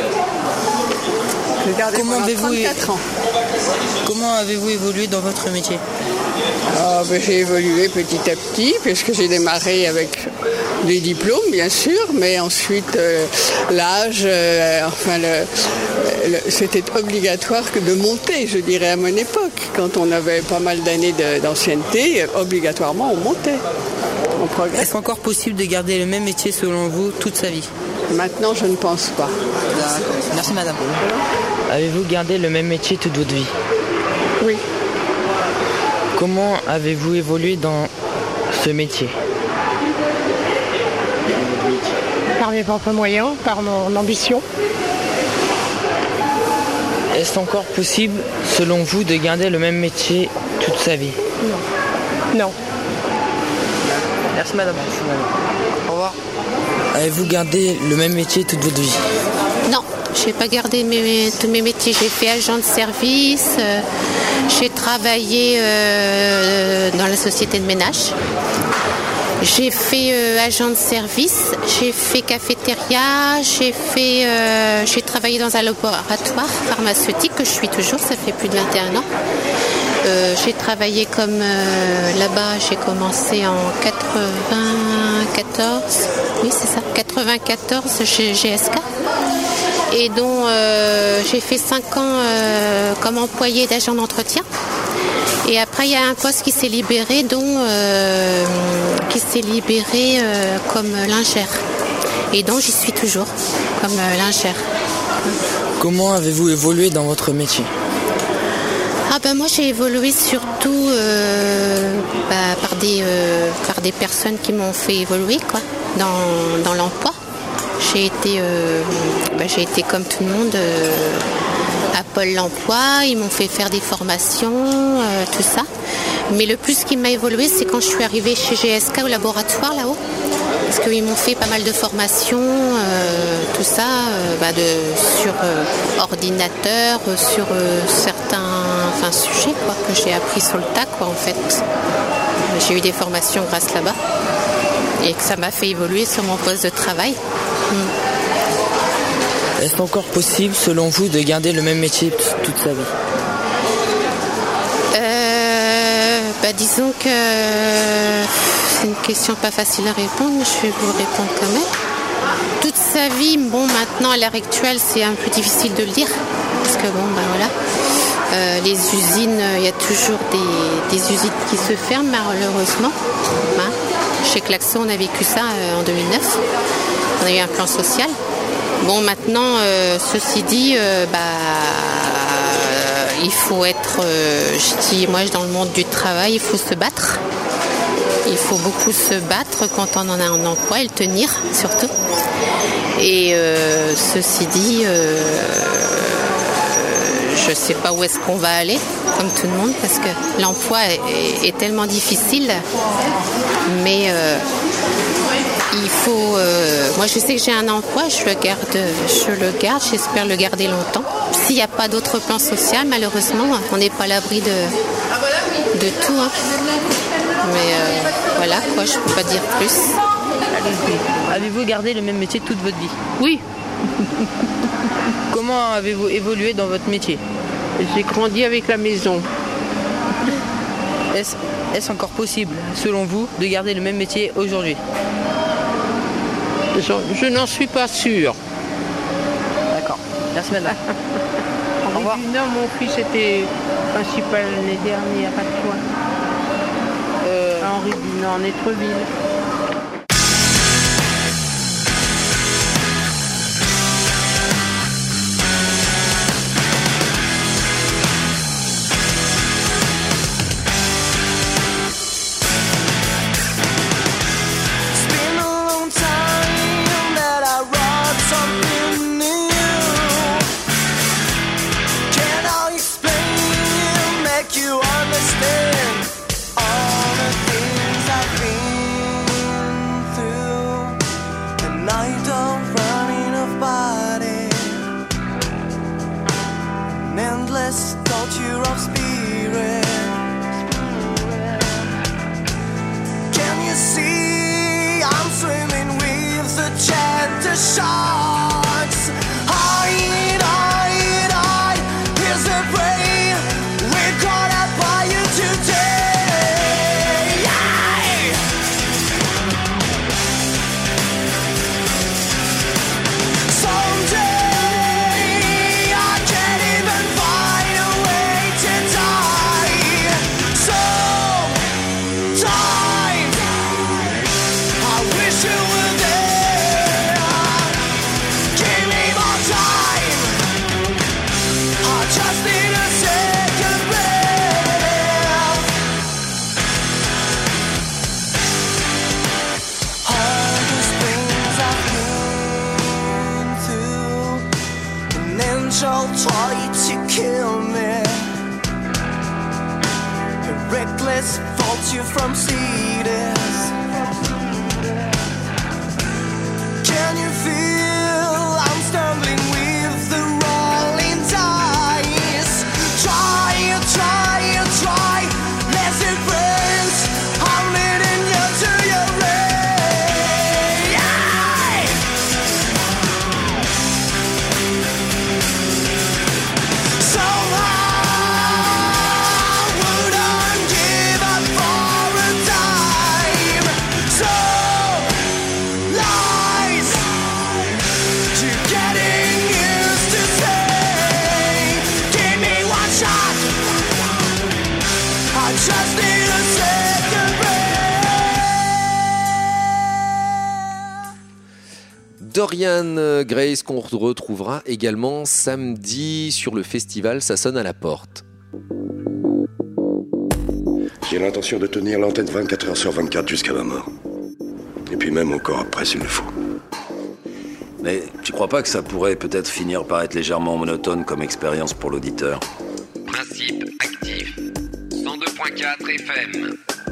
J'ai gardé Comment avez-vous trente-quatre ans. Comment avez-vous évolué dans votre métier? Ah, ben, j'ai évolué petit à petit, puisque j'ai démarré avec des diplômes, bien sûr, mais ensuite euh, l'âge, euh, enfin, le, le, c'était obligatoire que de monter, je dirais, à mon époque. Quand on avait pas mal d'années de, d'ancienneté, obligatoirement, on montait. On progresse. Est-ce encore possible de garder le même métier, selon vous, toute sa vie? Maintenant, je ne pense pas. Merci, madame. Avez-vous gardé le même métier toute votre vie? Oui. Comment avez-vous évolué dans ce métier? Par mes propres moyens, par mon ambition. Est-ce encore possible, selon vous, de garder le même métier toute sa vie? Non. Non. Merci madame. Merci, madame. Au revoir. Avez-vous gardé le même métier toute votre vie? Non, je n'ai pas gardé mes, tous mes métiers. J'ai fait agent de service, euh, j'ai travaillé euh, dans la société de ménage. J'ai fait euh, agent de service, j'ai fait cafétéria, j'ai fait, euh, j'ai travaillé dans un laboratoire pharmaceutique que je suis toujours, ça fait plus de vingt et un ans. Euh, j'ai travaillé comme euh, là-bas, j'ai commencé en quatre-vingt-quatorze, oui c'est ça, quatre-vingt-quatorze chez G S K. Et dont euh, j'ai fait cinq ans euh, comme employé d'agent d'entretien. Et après, il y a un poste qui s'est libéré, dont euh, qui s'est libéré euh, comme lingère. Et donc, j'y suis toujours comme euh, lingère. Comment avez-vous évolué dans votre métier? Ah ben moi j'ai évolué surtout euh, bah, par, des, euh, par des personnes qui m'ont fait évoluer quoi, dans, dans l'emploi. J'ai été, euh, bah, j'ai été comme tout le monde euh, à Pôle l'emploi, ils m'ont fait faire des formations, euh, tout ça. Mais le plus qui m'a évolué, c'est quand je suis arrivée chez G S K au laboratoire là-haut. Parce qu'ils m'ont fait pas mal de formations, euh, tout ça, euh, bah de, sur euh, ordinateur, sur euh, certains enfin, sujets quoi, que j'ai appris sur le tas quoi, en fait. J'ai eu des formations grâce là-bas et que ça m'a fait évoluer sur mon poste de travail. Mm. Est-ce encore possible, selon vous, de garder le même métier toute sa vie ? euh, bah, Disons que c'est une question pas facile à répondre, je vais vous répondre quand même. Toute sa vie, bon, maintenant, à l'heure actuelle, c'est un peu difficile de le dire. Parce que, bon, ben voilà, euh, les usines, il y a toujours des, des usines qui se ferment, malheureusement. Hein. Chez Klaxon, on a vécu ça euh, en deux mille neuf. On a eu un plan social. Bon, maintenant, euh, ceci dit, euh, bah, euh, il faut être, euh, je dis, moi, dans le monde du travail, il faut se battre. Il faut beaucoup se battre quand on en a un emploi et le tenir, surtout. Et euh, ceci dit, euh, je ne sais pas où est-ce qu'on va aller, comme tout le monde, parce que l'emploi est, est tellement difficile. Mais euh, il faut... Euh, moi, je sais que j'ai un emploi, je le garde, je le garde, j'espère le garder longtemps. S'il n'y a pas d'autre plan social, malheureusement, on n'est pas à l'abri de, de tout. Hein. Mais euh, voilà, quoi, je ne peux pas dire plus. Allez-y. Avez-vous gardé le même métier toute votre vie ? Oui. Comment avez-vous évolué dans votre métier ? J'ai grandi avec la maison. Est-ce, est-ce encore possible, selon vous, de garder le même métier aujourd'hui ? Je, je n'en suis pas sûre. D'accord. Merci madame. Au revoir. Non, mon fils était principal l'année dernière à toi. Euh, Henri Dunant, en Étreville. Sharks, hide, hide, hide. Here's the prey. We're gonna buy you today. Yeah. Someday I can't even find a way to die. Sometimes I wish you were there. Shall try to kill me. A reckless faults you from cedars. Can you feel I'm stumbling with the rolling dice? Try, try, try. Let's it burns. I'm leading you to your rain. Dorian Grace qu'on retrouvera également samedi sur le festival Ça sonne à la porte. J'ai l'intention de tenir l'antenne vingt-quatre heures sur vingt-quatre jusqu'à ma mort. Et puis même encore après s'il le faut. Mais tu crois pas que ça pourrait peut-être finir par être légèrement monotone comme expérience pour l'auditeur? Principe actif. cent deux point quatre F M.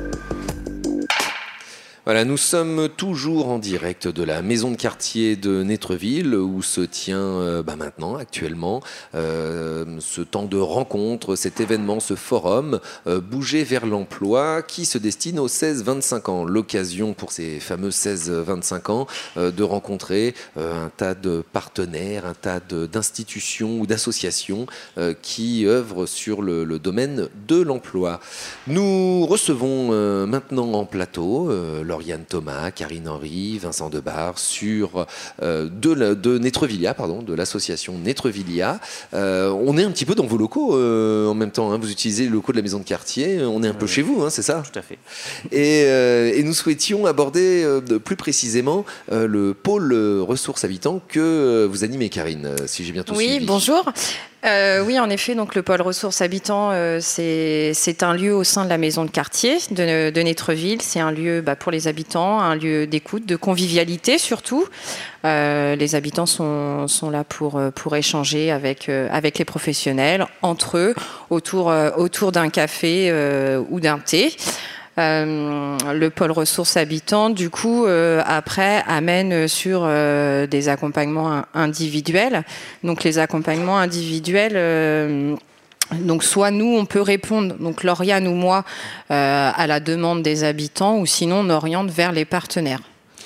Voilà, nous sommes toujours en direct de la maison de quartier de Nétreville où se tient euh, bah maintenant, actuellement, euh, ce temps de rencontre, cet événement, ce forum euh, Bouger vers l'emploi qui se destine aux seize vingt-cinq ans. L'occasion pour ces fameux seize vingt-cinq ans euh, de rencontrer euh, un tas de partenaires, un tas de, d'institutions ou d'associations euh, qui œuvrent sur le, le domaine de l'emploi. Nous recevons euh, maintenant en plateau euh, Lauriane Thomas, Karine Henry, Vincent Debar sur euh, de, la, de Nétrevillia, pardon, de l'association Nétrevillia. Euh, on est un petit peu dans vos locaux euh, en même temps. Hein. Vous utilisez les locaux de la maison de quartier. On est un peu chez vous, hein, c'est ça? Tout à fait. Et, euh, et nous souhaitions aborder euh, plus précisément euh, le pôle ressources habitants que euh, vous animez, Karine, si j'ai bien tout oui, suivi. Oui, bonjour. Euh, oui, en effet, donc le pôle ressources habitants, euh, c'est, c'est un lieu au sein de la maison de quartier de, de Nétreville. C'est un lieu bah, pour les habitants, un lieu d'écoute, de convivialité surtout. Euh, les habitants sont, sont là pour, pour échanger avec, euh, avec les professionnels, entre eux, autour, euh, autour d'un café euh, ou d'un thé. Euh, le pôle ressources habitants, du coup, euh, après, amène sur euh, des accompagnements individuels. Donc, les accompagnements individuels, euh, donc soit nous, on peut répondre, donc Lauriane ou moi, euh, à la demande des habitants, ou sinon, on oriente vers les partenaires.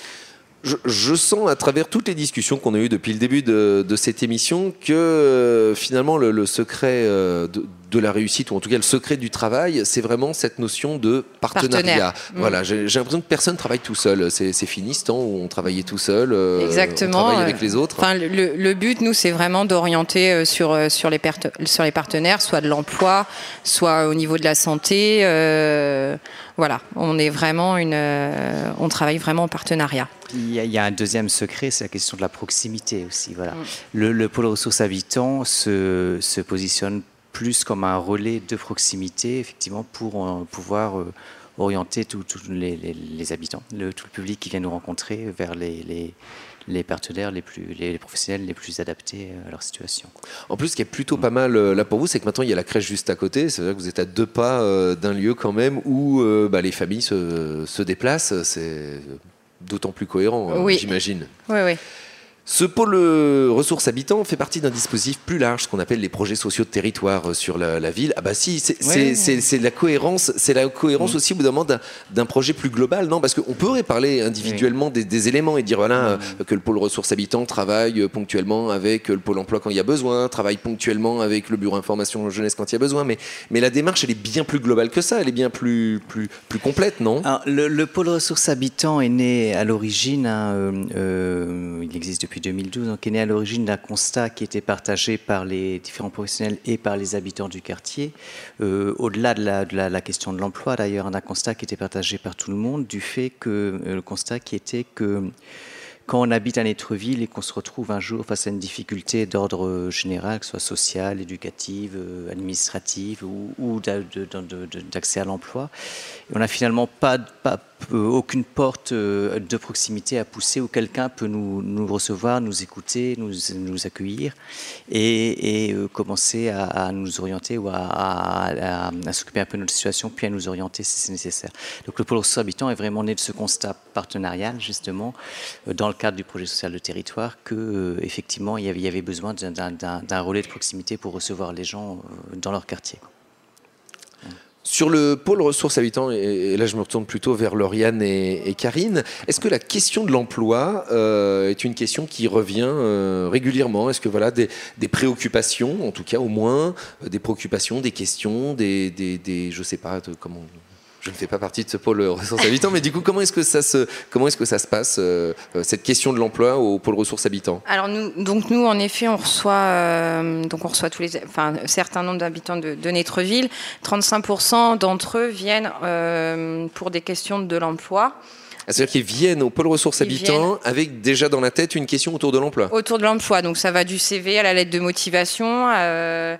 Je, je sens à travers toutes les discussions qu'on a eues depuis le début de, de cette émission que euh, finalement le, le secret euh, de, de la réussite, ou en tout cas le secret du travail, c'est vraiment cette notion de partenariat. Voilà, mmh. j'ai, j'ai l'impression que personne ne travaille tout seul. C'est, c'est fini ce temps où on travaillait tout seul, euh, Exactement. on travaille avec les autres. Enfin, le, le but, nous, c'est vraiment d'orienter sur, sur, les, per- sur les partenaires, soit de l'emploi, soit au niveau de la santé. Euh, voilà, on est vraiment une, euh, on travaille vraiment en partenariat. Il y, a, il y a un deuxième secret, c'est la question de la proximité aussi. Voilà. Mmh. Le, le pôle ressources habitants se, se positionne plus comme un relais de proximité, effectivement, pour euh, pouvoir euh, orienter tous les, les, les habitants, le, tout le public qui vient nous rencontrer vers les, les, les partenaires, les, plus, les, les professionnels les plus adaptés à leur situation. En plus, ce qui est plutôt pas mal euh, là pour vous, c'est que maintenant il y a la crèche juste à côté. C'est-à-dire que vous êtes à deux pas euh, d'un lieu quand même où euh, bah, les familles se, se déplacent. C'est d'autant plus cohérent, oui. hein, j'imagine. Oui, oui. Ce pôle ressources habitants fait partie d'un dispositif plus large, ce qu'on appelle les projets sociaux de territoire sur la, la ville. Ah bah si, c'est, ouais. c'est, c'est, c'est la cohérence, c'est la cohérence mmh. aussi au bout d'un moment d'un, d'un projet plus global, non? Parce qu'on pourrait parler individuellement oui. des, des éléments et dire voilà mmh. que le pôle ressources habitants travaille ponctuellement avec le pôle emploi quand il y a besoin, travaille ponctuellement avec le bureau information jeunesse quand il y a besoin, mais, mais la démarche elle est bien plus globale que ça, elle est bien plus, plus, plus complète, non? Alors, le, le pôle ressources habitants est né à l'origine, hein, euh, euh, il existe depuis deux mille douze, donc est né à l'origine d'un constat qui était partagé par les différents professionnels et par les habitants du quartier, euh, au-delà de la, de la, la question de l'emploi d'ailleurs, d'un constat qui était partagé par tout le monde, du fait que euh, le constat qui était que quand on habite à Nétreville et qu'on se retrouve un jour face à une difficulté d'ordre général, que ce soit sociale, éducative, euh, administrative ou, ou d'a, de, de, de, d'accès à l'emploi, on n'a finalement pas, pas aucune porte de proximité à pousser où quelqu'un peut nous, nous recevoir, nous écouter, nous, nous accueillir et, et commencer à, à nous orienter ou à, à, à, à s'occuper un peu de notre situation, puis à nous orienter si c'est nécessaire. Donc le pôle ressources habitants est vraiment né de ce constat partenarial, justement, dans le cadre du projet social de territoire, qu'effectivement, il y avait, il y avait besoin d'un, d'un, d'un relais de proximité pour recevoir les gens dans leur quartier. Sur le pôle ressources habitants, et là je me retourne plutôt vers Lauriane et, et Karine, est-ce que la question de l'emploi euh, est une question qui revient euh, régulièrement? Est-ce que voilà des, des préoccupations, en tout cas au moins, euh, des préoccupations, des questions, des, des, des je sais pas de, comment... Je ne fais pas partie de ce pôle ressources habitants, mais du coup, comment est-ce que ça se, comment est-ce que ça se passe, euh, cette question de l'emploi au pôle ressources habitants? Alors nous, donc nous, en effet, on reçoit, euh, donc on reçoit tous les, enfin, un certain nombre d'habitants de, de Nétreville. trente-cinq pour cent d'entre eux viennent euh, pour des questions de l'emploi. C'est-à-dire qu'ils viennent au pôle ressources habitants avec déjà dans la tête une question autour de l'emploi. Autour de l'emploi, donc ça va du C V à la lettre de motivation. Euh,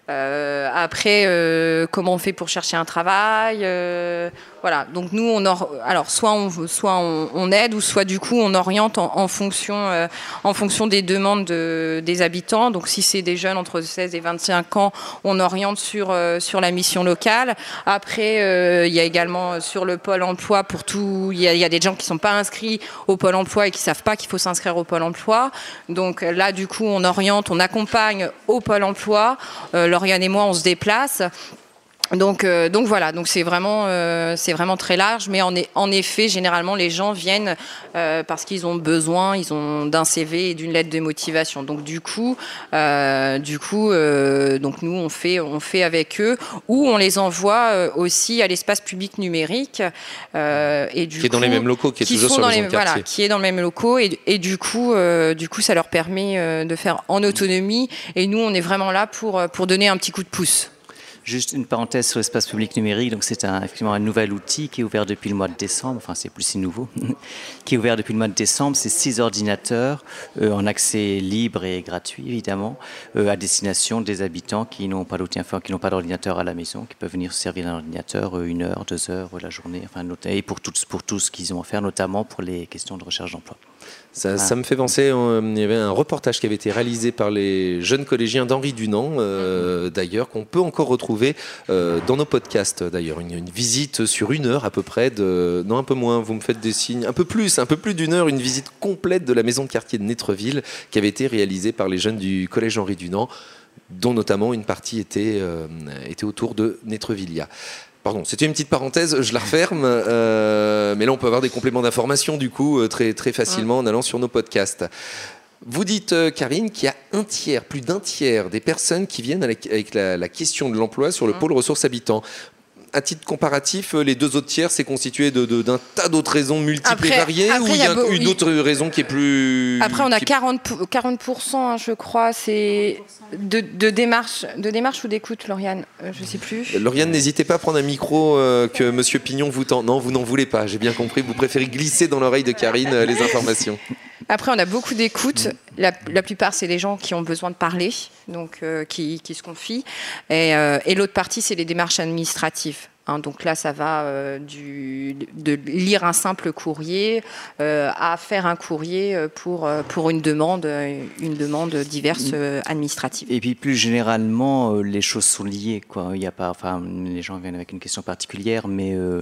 Euh, après, euh, comment on fait pour chercher un travail euh, voilà. Donc nous, on or... alors soit on soit on, on aide, ou soit du coup on oriente en, en fonction euh, en fonction des demandes de, des habitants. Donc si c'est des jeunes entre seize et vingt-cinq ans, on oriente sur euh, sur la mission locale. Après, euh, il y a également sur le pôle emploi pour tout. Il y a, il y a des gens qui sont pas inscrits au pôle emploi et qui savent pas qu'il faut s'inscrire au pôle emploi. Donc là, du coup, on oriente, on accompagne au pôle emploi. Euh, Lauriane et moi, on se déplace. Donc, euh, donc voilà, donc c'est vraiment, euh, c'est vraiment très large, mais en, est, en effet, généralement, les gens viennent euh, parce qu'ils ont besoin, ils ont d'un C V et d'une lettre de motivation. Donc du coup, euh, du coup, euh, donc nous on fait, on fait avec eux, ou on les envoie euh, aussi à l'espace public numérique euh, et du qui est dans coup, les mêmes locaux, qui est qui toujours sont sur dans la les, maison de quartier. voilà, qui est dans le même locaux et, et du coup, euh, du coup, ça leur permet euh, de faire en autonomie. Et nous, on est vraiment là pour pour donner un petit coup de pouce. Juste une parenthèse sur l'espace public numérique. Donc c'est un, effectivement un nouvel outil qui est ouvert depuis le mois de décembre. Enfin, c'est plus si nouveau. Qui est ouvert depuis le mois de décembre. C'est six ordinateurs euh, en accès libre et gratuit, évidemment, euh, à destination des habitants qui n'ont pas d'outil enfin, qui n'ont pas d'ordinateur à la maison, qui peuvent venir se servir d'un ordinateur euh, une heure, deux heures la journée. Enfin, et pour tout, pour tout ce qu'ils ont à faire, notamment pour les questions de recherche d'emploi. Ça, Ah. ça me fait penser, euh, il y avait un reportage qui avait été réalisé par les jeunes collégiens d'Henri Dunant, euh, d'ailleurs, qu'on peut encore retrouver euh, dans nos podcasts, d'ailleurs. Une, une visite sur une heure à peu près, de, non un peu moins, vous me faites des signes, un peu plus, un peu plus d'une heure, une visite complète de la maison de quartier de Nétreville qui avait été réalisée par les jeunes du collège Henri Dunant, dont notamment une partie était, euh, était autour de Nétrevillia. Pardon, c'était une petite parenthèse, je la referme, euh, mais là on peut avoir des compléments d'information du coup euh, très, très facilement en allant sur nos podcasts. Vous dites, euh, Karine, qu'il y a un tiers, plus d'un tiers des personnes qui viennent avec, avec la, la question de l'emploi sur le pôle ressources habitants. À titre comparatif, les deux autres tiers, c'est constitué de, de, d'un tas d'autres raisons multiples Après- et variées, après, ou il y a, beau- une il- autre raison qui est plus... Après, on a qui- quarante pour- quarante pour cent, hein, je crois, c'est de, de démarche, de démarche ou d'écoute, Lauriane, euh, je sais plus. Lauriane, n'hésitez pas à prendre un micro euh, que Monsieur Pignon vous tend. Non, vous n'en voulez pas, j'ai bien compris. Vous préférez glisser dans l'oreille de Karine euh, les informations. Après, on a beaucoup d'écoute. La, la plupart, c'est les gens qui ont besoin de parler, donc euh, qui, qui se confient. Et, euh, et l'autre partie, c'est les démarches administratives. Hein, donc là, ça va euh, du, de lire un simple courrier euh, à faire un courrier pour, euh, pour une demande, euh, une demande diverse euh, administrative. Et puis plus généralement, euh, les choses sont liées, quoi. Il y a pas, enfin, les gens viennent avec une question particulière, mais euh,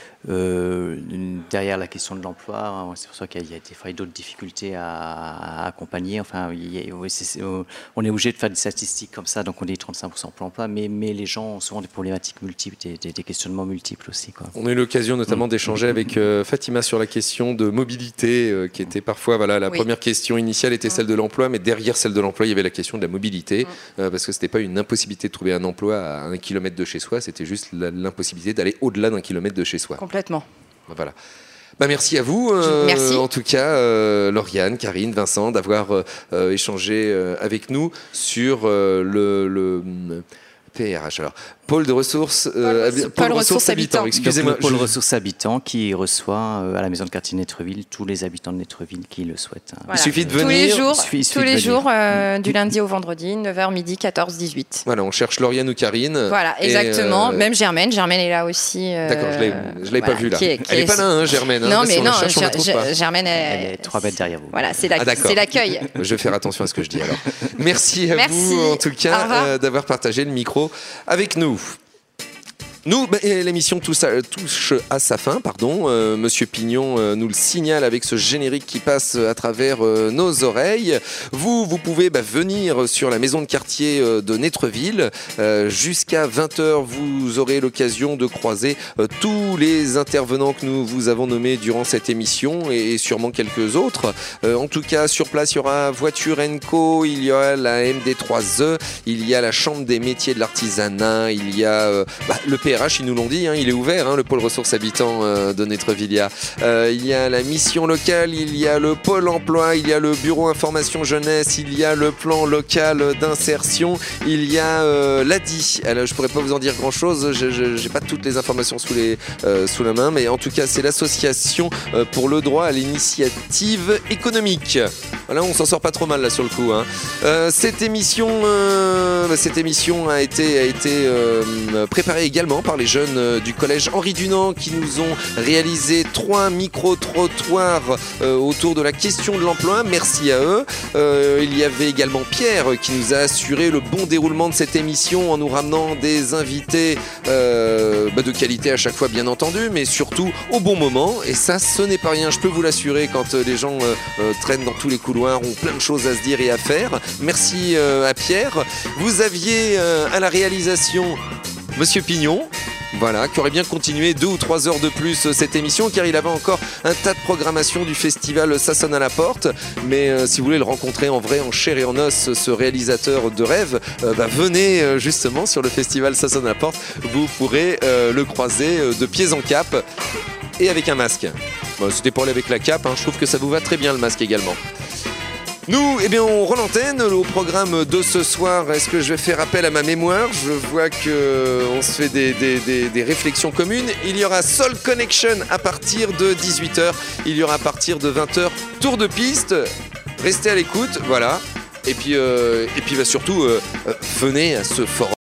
euh, derrière la question de l'emploi, hein, c'est pour ça qu'il y a, il y a des fois d'autres difficultés à, à accompagner. Enfin, il y a- oui, c'est- c'est- euh, on est obligé de faire des statistiques comme ça, donc on dit trente-cinq pour cent pour l'emploi, mais, mais les gens ont souvent des problématiques multiples, des, des- des questionnements multiples aussi, quoi. On a eu l'occasion notamment d'échanger avec euh, Fatima sur la question de mobilité, euh, qui était parfois, voilà, la Oui. première question initiale était celle de l'emploi, mais derrière celle de l'emploi, il y avait la question de la mobilité, euh, parce que c'était pas une impossibilité de trouver un emploi à un kilomètre de chez soi, c'était juste la- l'imposibilité d'aller au-delà d'un kilomètre de chez soi. Complètement. Voilà. Bah merci à vous, euh, Merci. en tout cas, euh, Lauriane, Karine, Vincent, d'avoir euh, euh, échangé euh, avec nous sur euh, le, le hum, P R H. Alors, pôle de ressources, euh, habi- pôle ressources habitants. Excusez-moi. Donc, le pôle je- ressources habitants qui reçoit euh, à la maison de quartier Nétreville tous les habitants de Nétreville qui le souhaitent. hein. Voilà. suffit de Tous les venir. jours, Il suffit- il suffit tous de les venir. jours euh, du lundi au vendredi, neuf heures midi, quatorze dix-huit. Voilà, on cherche Lauriane ou Karine. Voilà, Et, exactement. euh, Même Germaine, Germaine est là aussi. euh, D'accord, je l'ai, je l'ai voilà, pas vue là. qui est- qui Elle est est- pas là, hein, Germaine. hein, Non, parce mais qu'on la non, cherche, on la Ger- trouve pas. Ger- Germaine, Elle elle, est trois mètres derrière vous. voilà, c'est la- Ah, d'accord. c'est l'accueil. Je vais faire attention à ce que je dis alors. Merci à Merci. vous en tout Au cas revoir. euh, d'avoir partagé le micro avec nous. Nous, bah, et l'émission touche à, touche à sa fin, pardon. Euh, Monsieur Pignon euh, nous le signale avec ce générique qui passe à travers euh, nos oreilles. Vous, vous pouvez bah, venir sur la maison de quartier euh, de Nétreville. Euh, jusqu'à vingt heures, vous aurez l'occasion de croiser euh, tous les intervenants que nous vous avons nommés durant cette émission et, et sûrement quelques autres. Euh, en tout cas, sur place, il y aura Voiture and Co, il y aura la M D trois E, il y a la Chambre des métiers de l'artisanat, il y a euh, bah, le P R H, ils nous l'ont dit, hein, il est ouvert, hein, le pôle ressources habitants euh, de Nétrevillia. Euh, il y a la mission locale, il y a le pôle emploi, il y a le bureau information jeunesse, il y a le plan local d'insertion, il y a euh, l'A D I. Alors, je pourrais pas vous en dire grand chose, je n'ai pas toutes les informations sous, les, euh, sous la main, mais en tout cas c'est l'association euh, pour le droit à l'initiative économique. Voilà, on s'en sort pas trop mal là sur le coup. Hein. Euh, cette émission, euh, cette émission a été, a été euh, préparée également par les jeunes euh, du collège Henri Dunant qui nous ont réalisé trois micro-trottoirs euh, autour de la question de l'emploi. Merci à eux. Euh, il y avait également Pierre qui nous a assuré le bon déroulement de cette émission en nous ramenant des invités euh, bah de qualité à chaque fois bien entendu, mais surtout au bon moment. Et ça, ce n'est pas rien, je peux vous l'assurer, quand euh, les gens euh, euh, traînent dans tous les couloirs, ont plein de choses à se dire et à faire. Merci euh, à Pierre. Vous aviez euh, à la réalisation Monsieur Pignon, voilà, qui aurait bien continué deux ou trois heures de plus cette émission, car il avait encore un tas de programmation du festival Ça sonne à la porte. Mais euh, si vous voulez le rencontrer en vrai, en chair et en os, ce réalisateur de rêve, euh, bah, venez euh, justement sur le festival Ça sonne à la porte. Vous pourrez euh, le croiser euh, de pieds en cap et avec un masque. Bon, c'était pour aller avec la cape, hein. Je trouve que ça vous va très bien le masque également. Nous, eh bien, on rend l'antenne au programme de ce soir. Est-ce que je vais faire appel à ma mémoire? Je vois qu'on se fait des, des, des, des réflexions communes. Il y aura Soul Connection à partir de dix-huit heures. Il y aura à partir de vingt heures Tour de piste. Restez à l'écoute, voilà. Et puis, euh, et puis bah, surtout, euh, venez à ce forum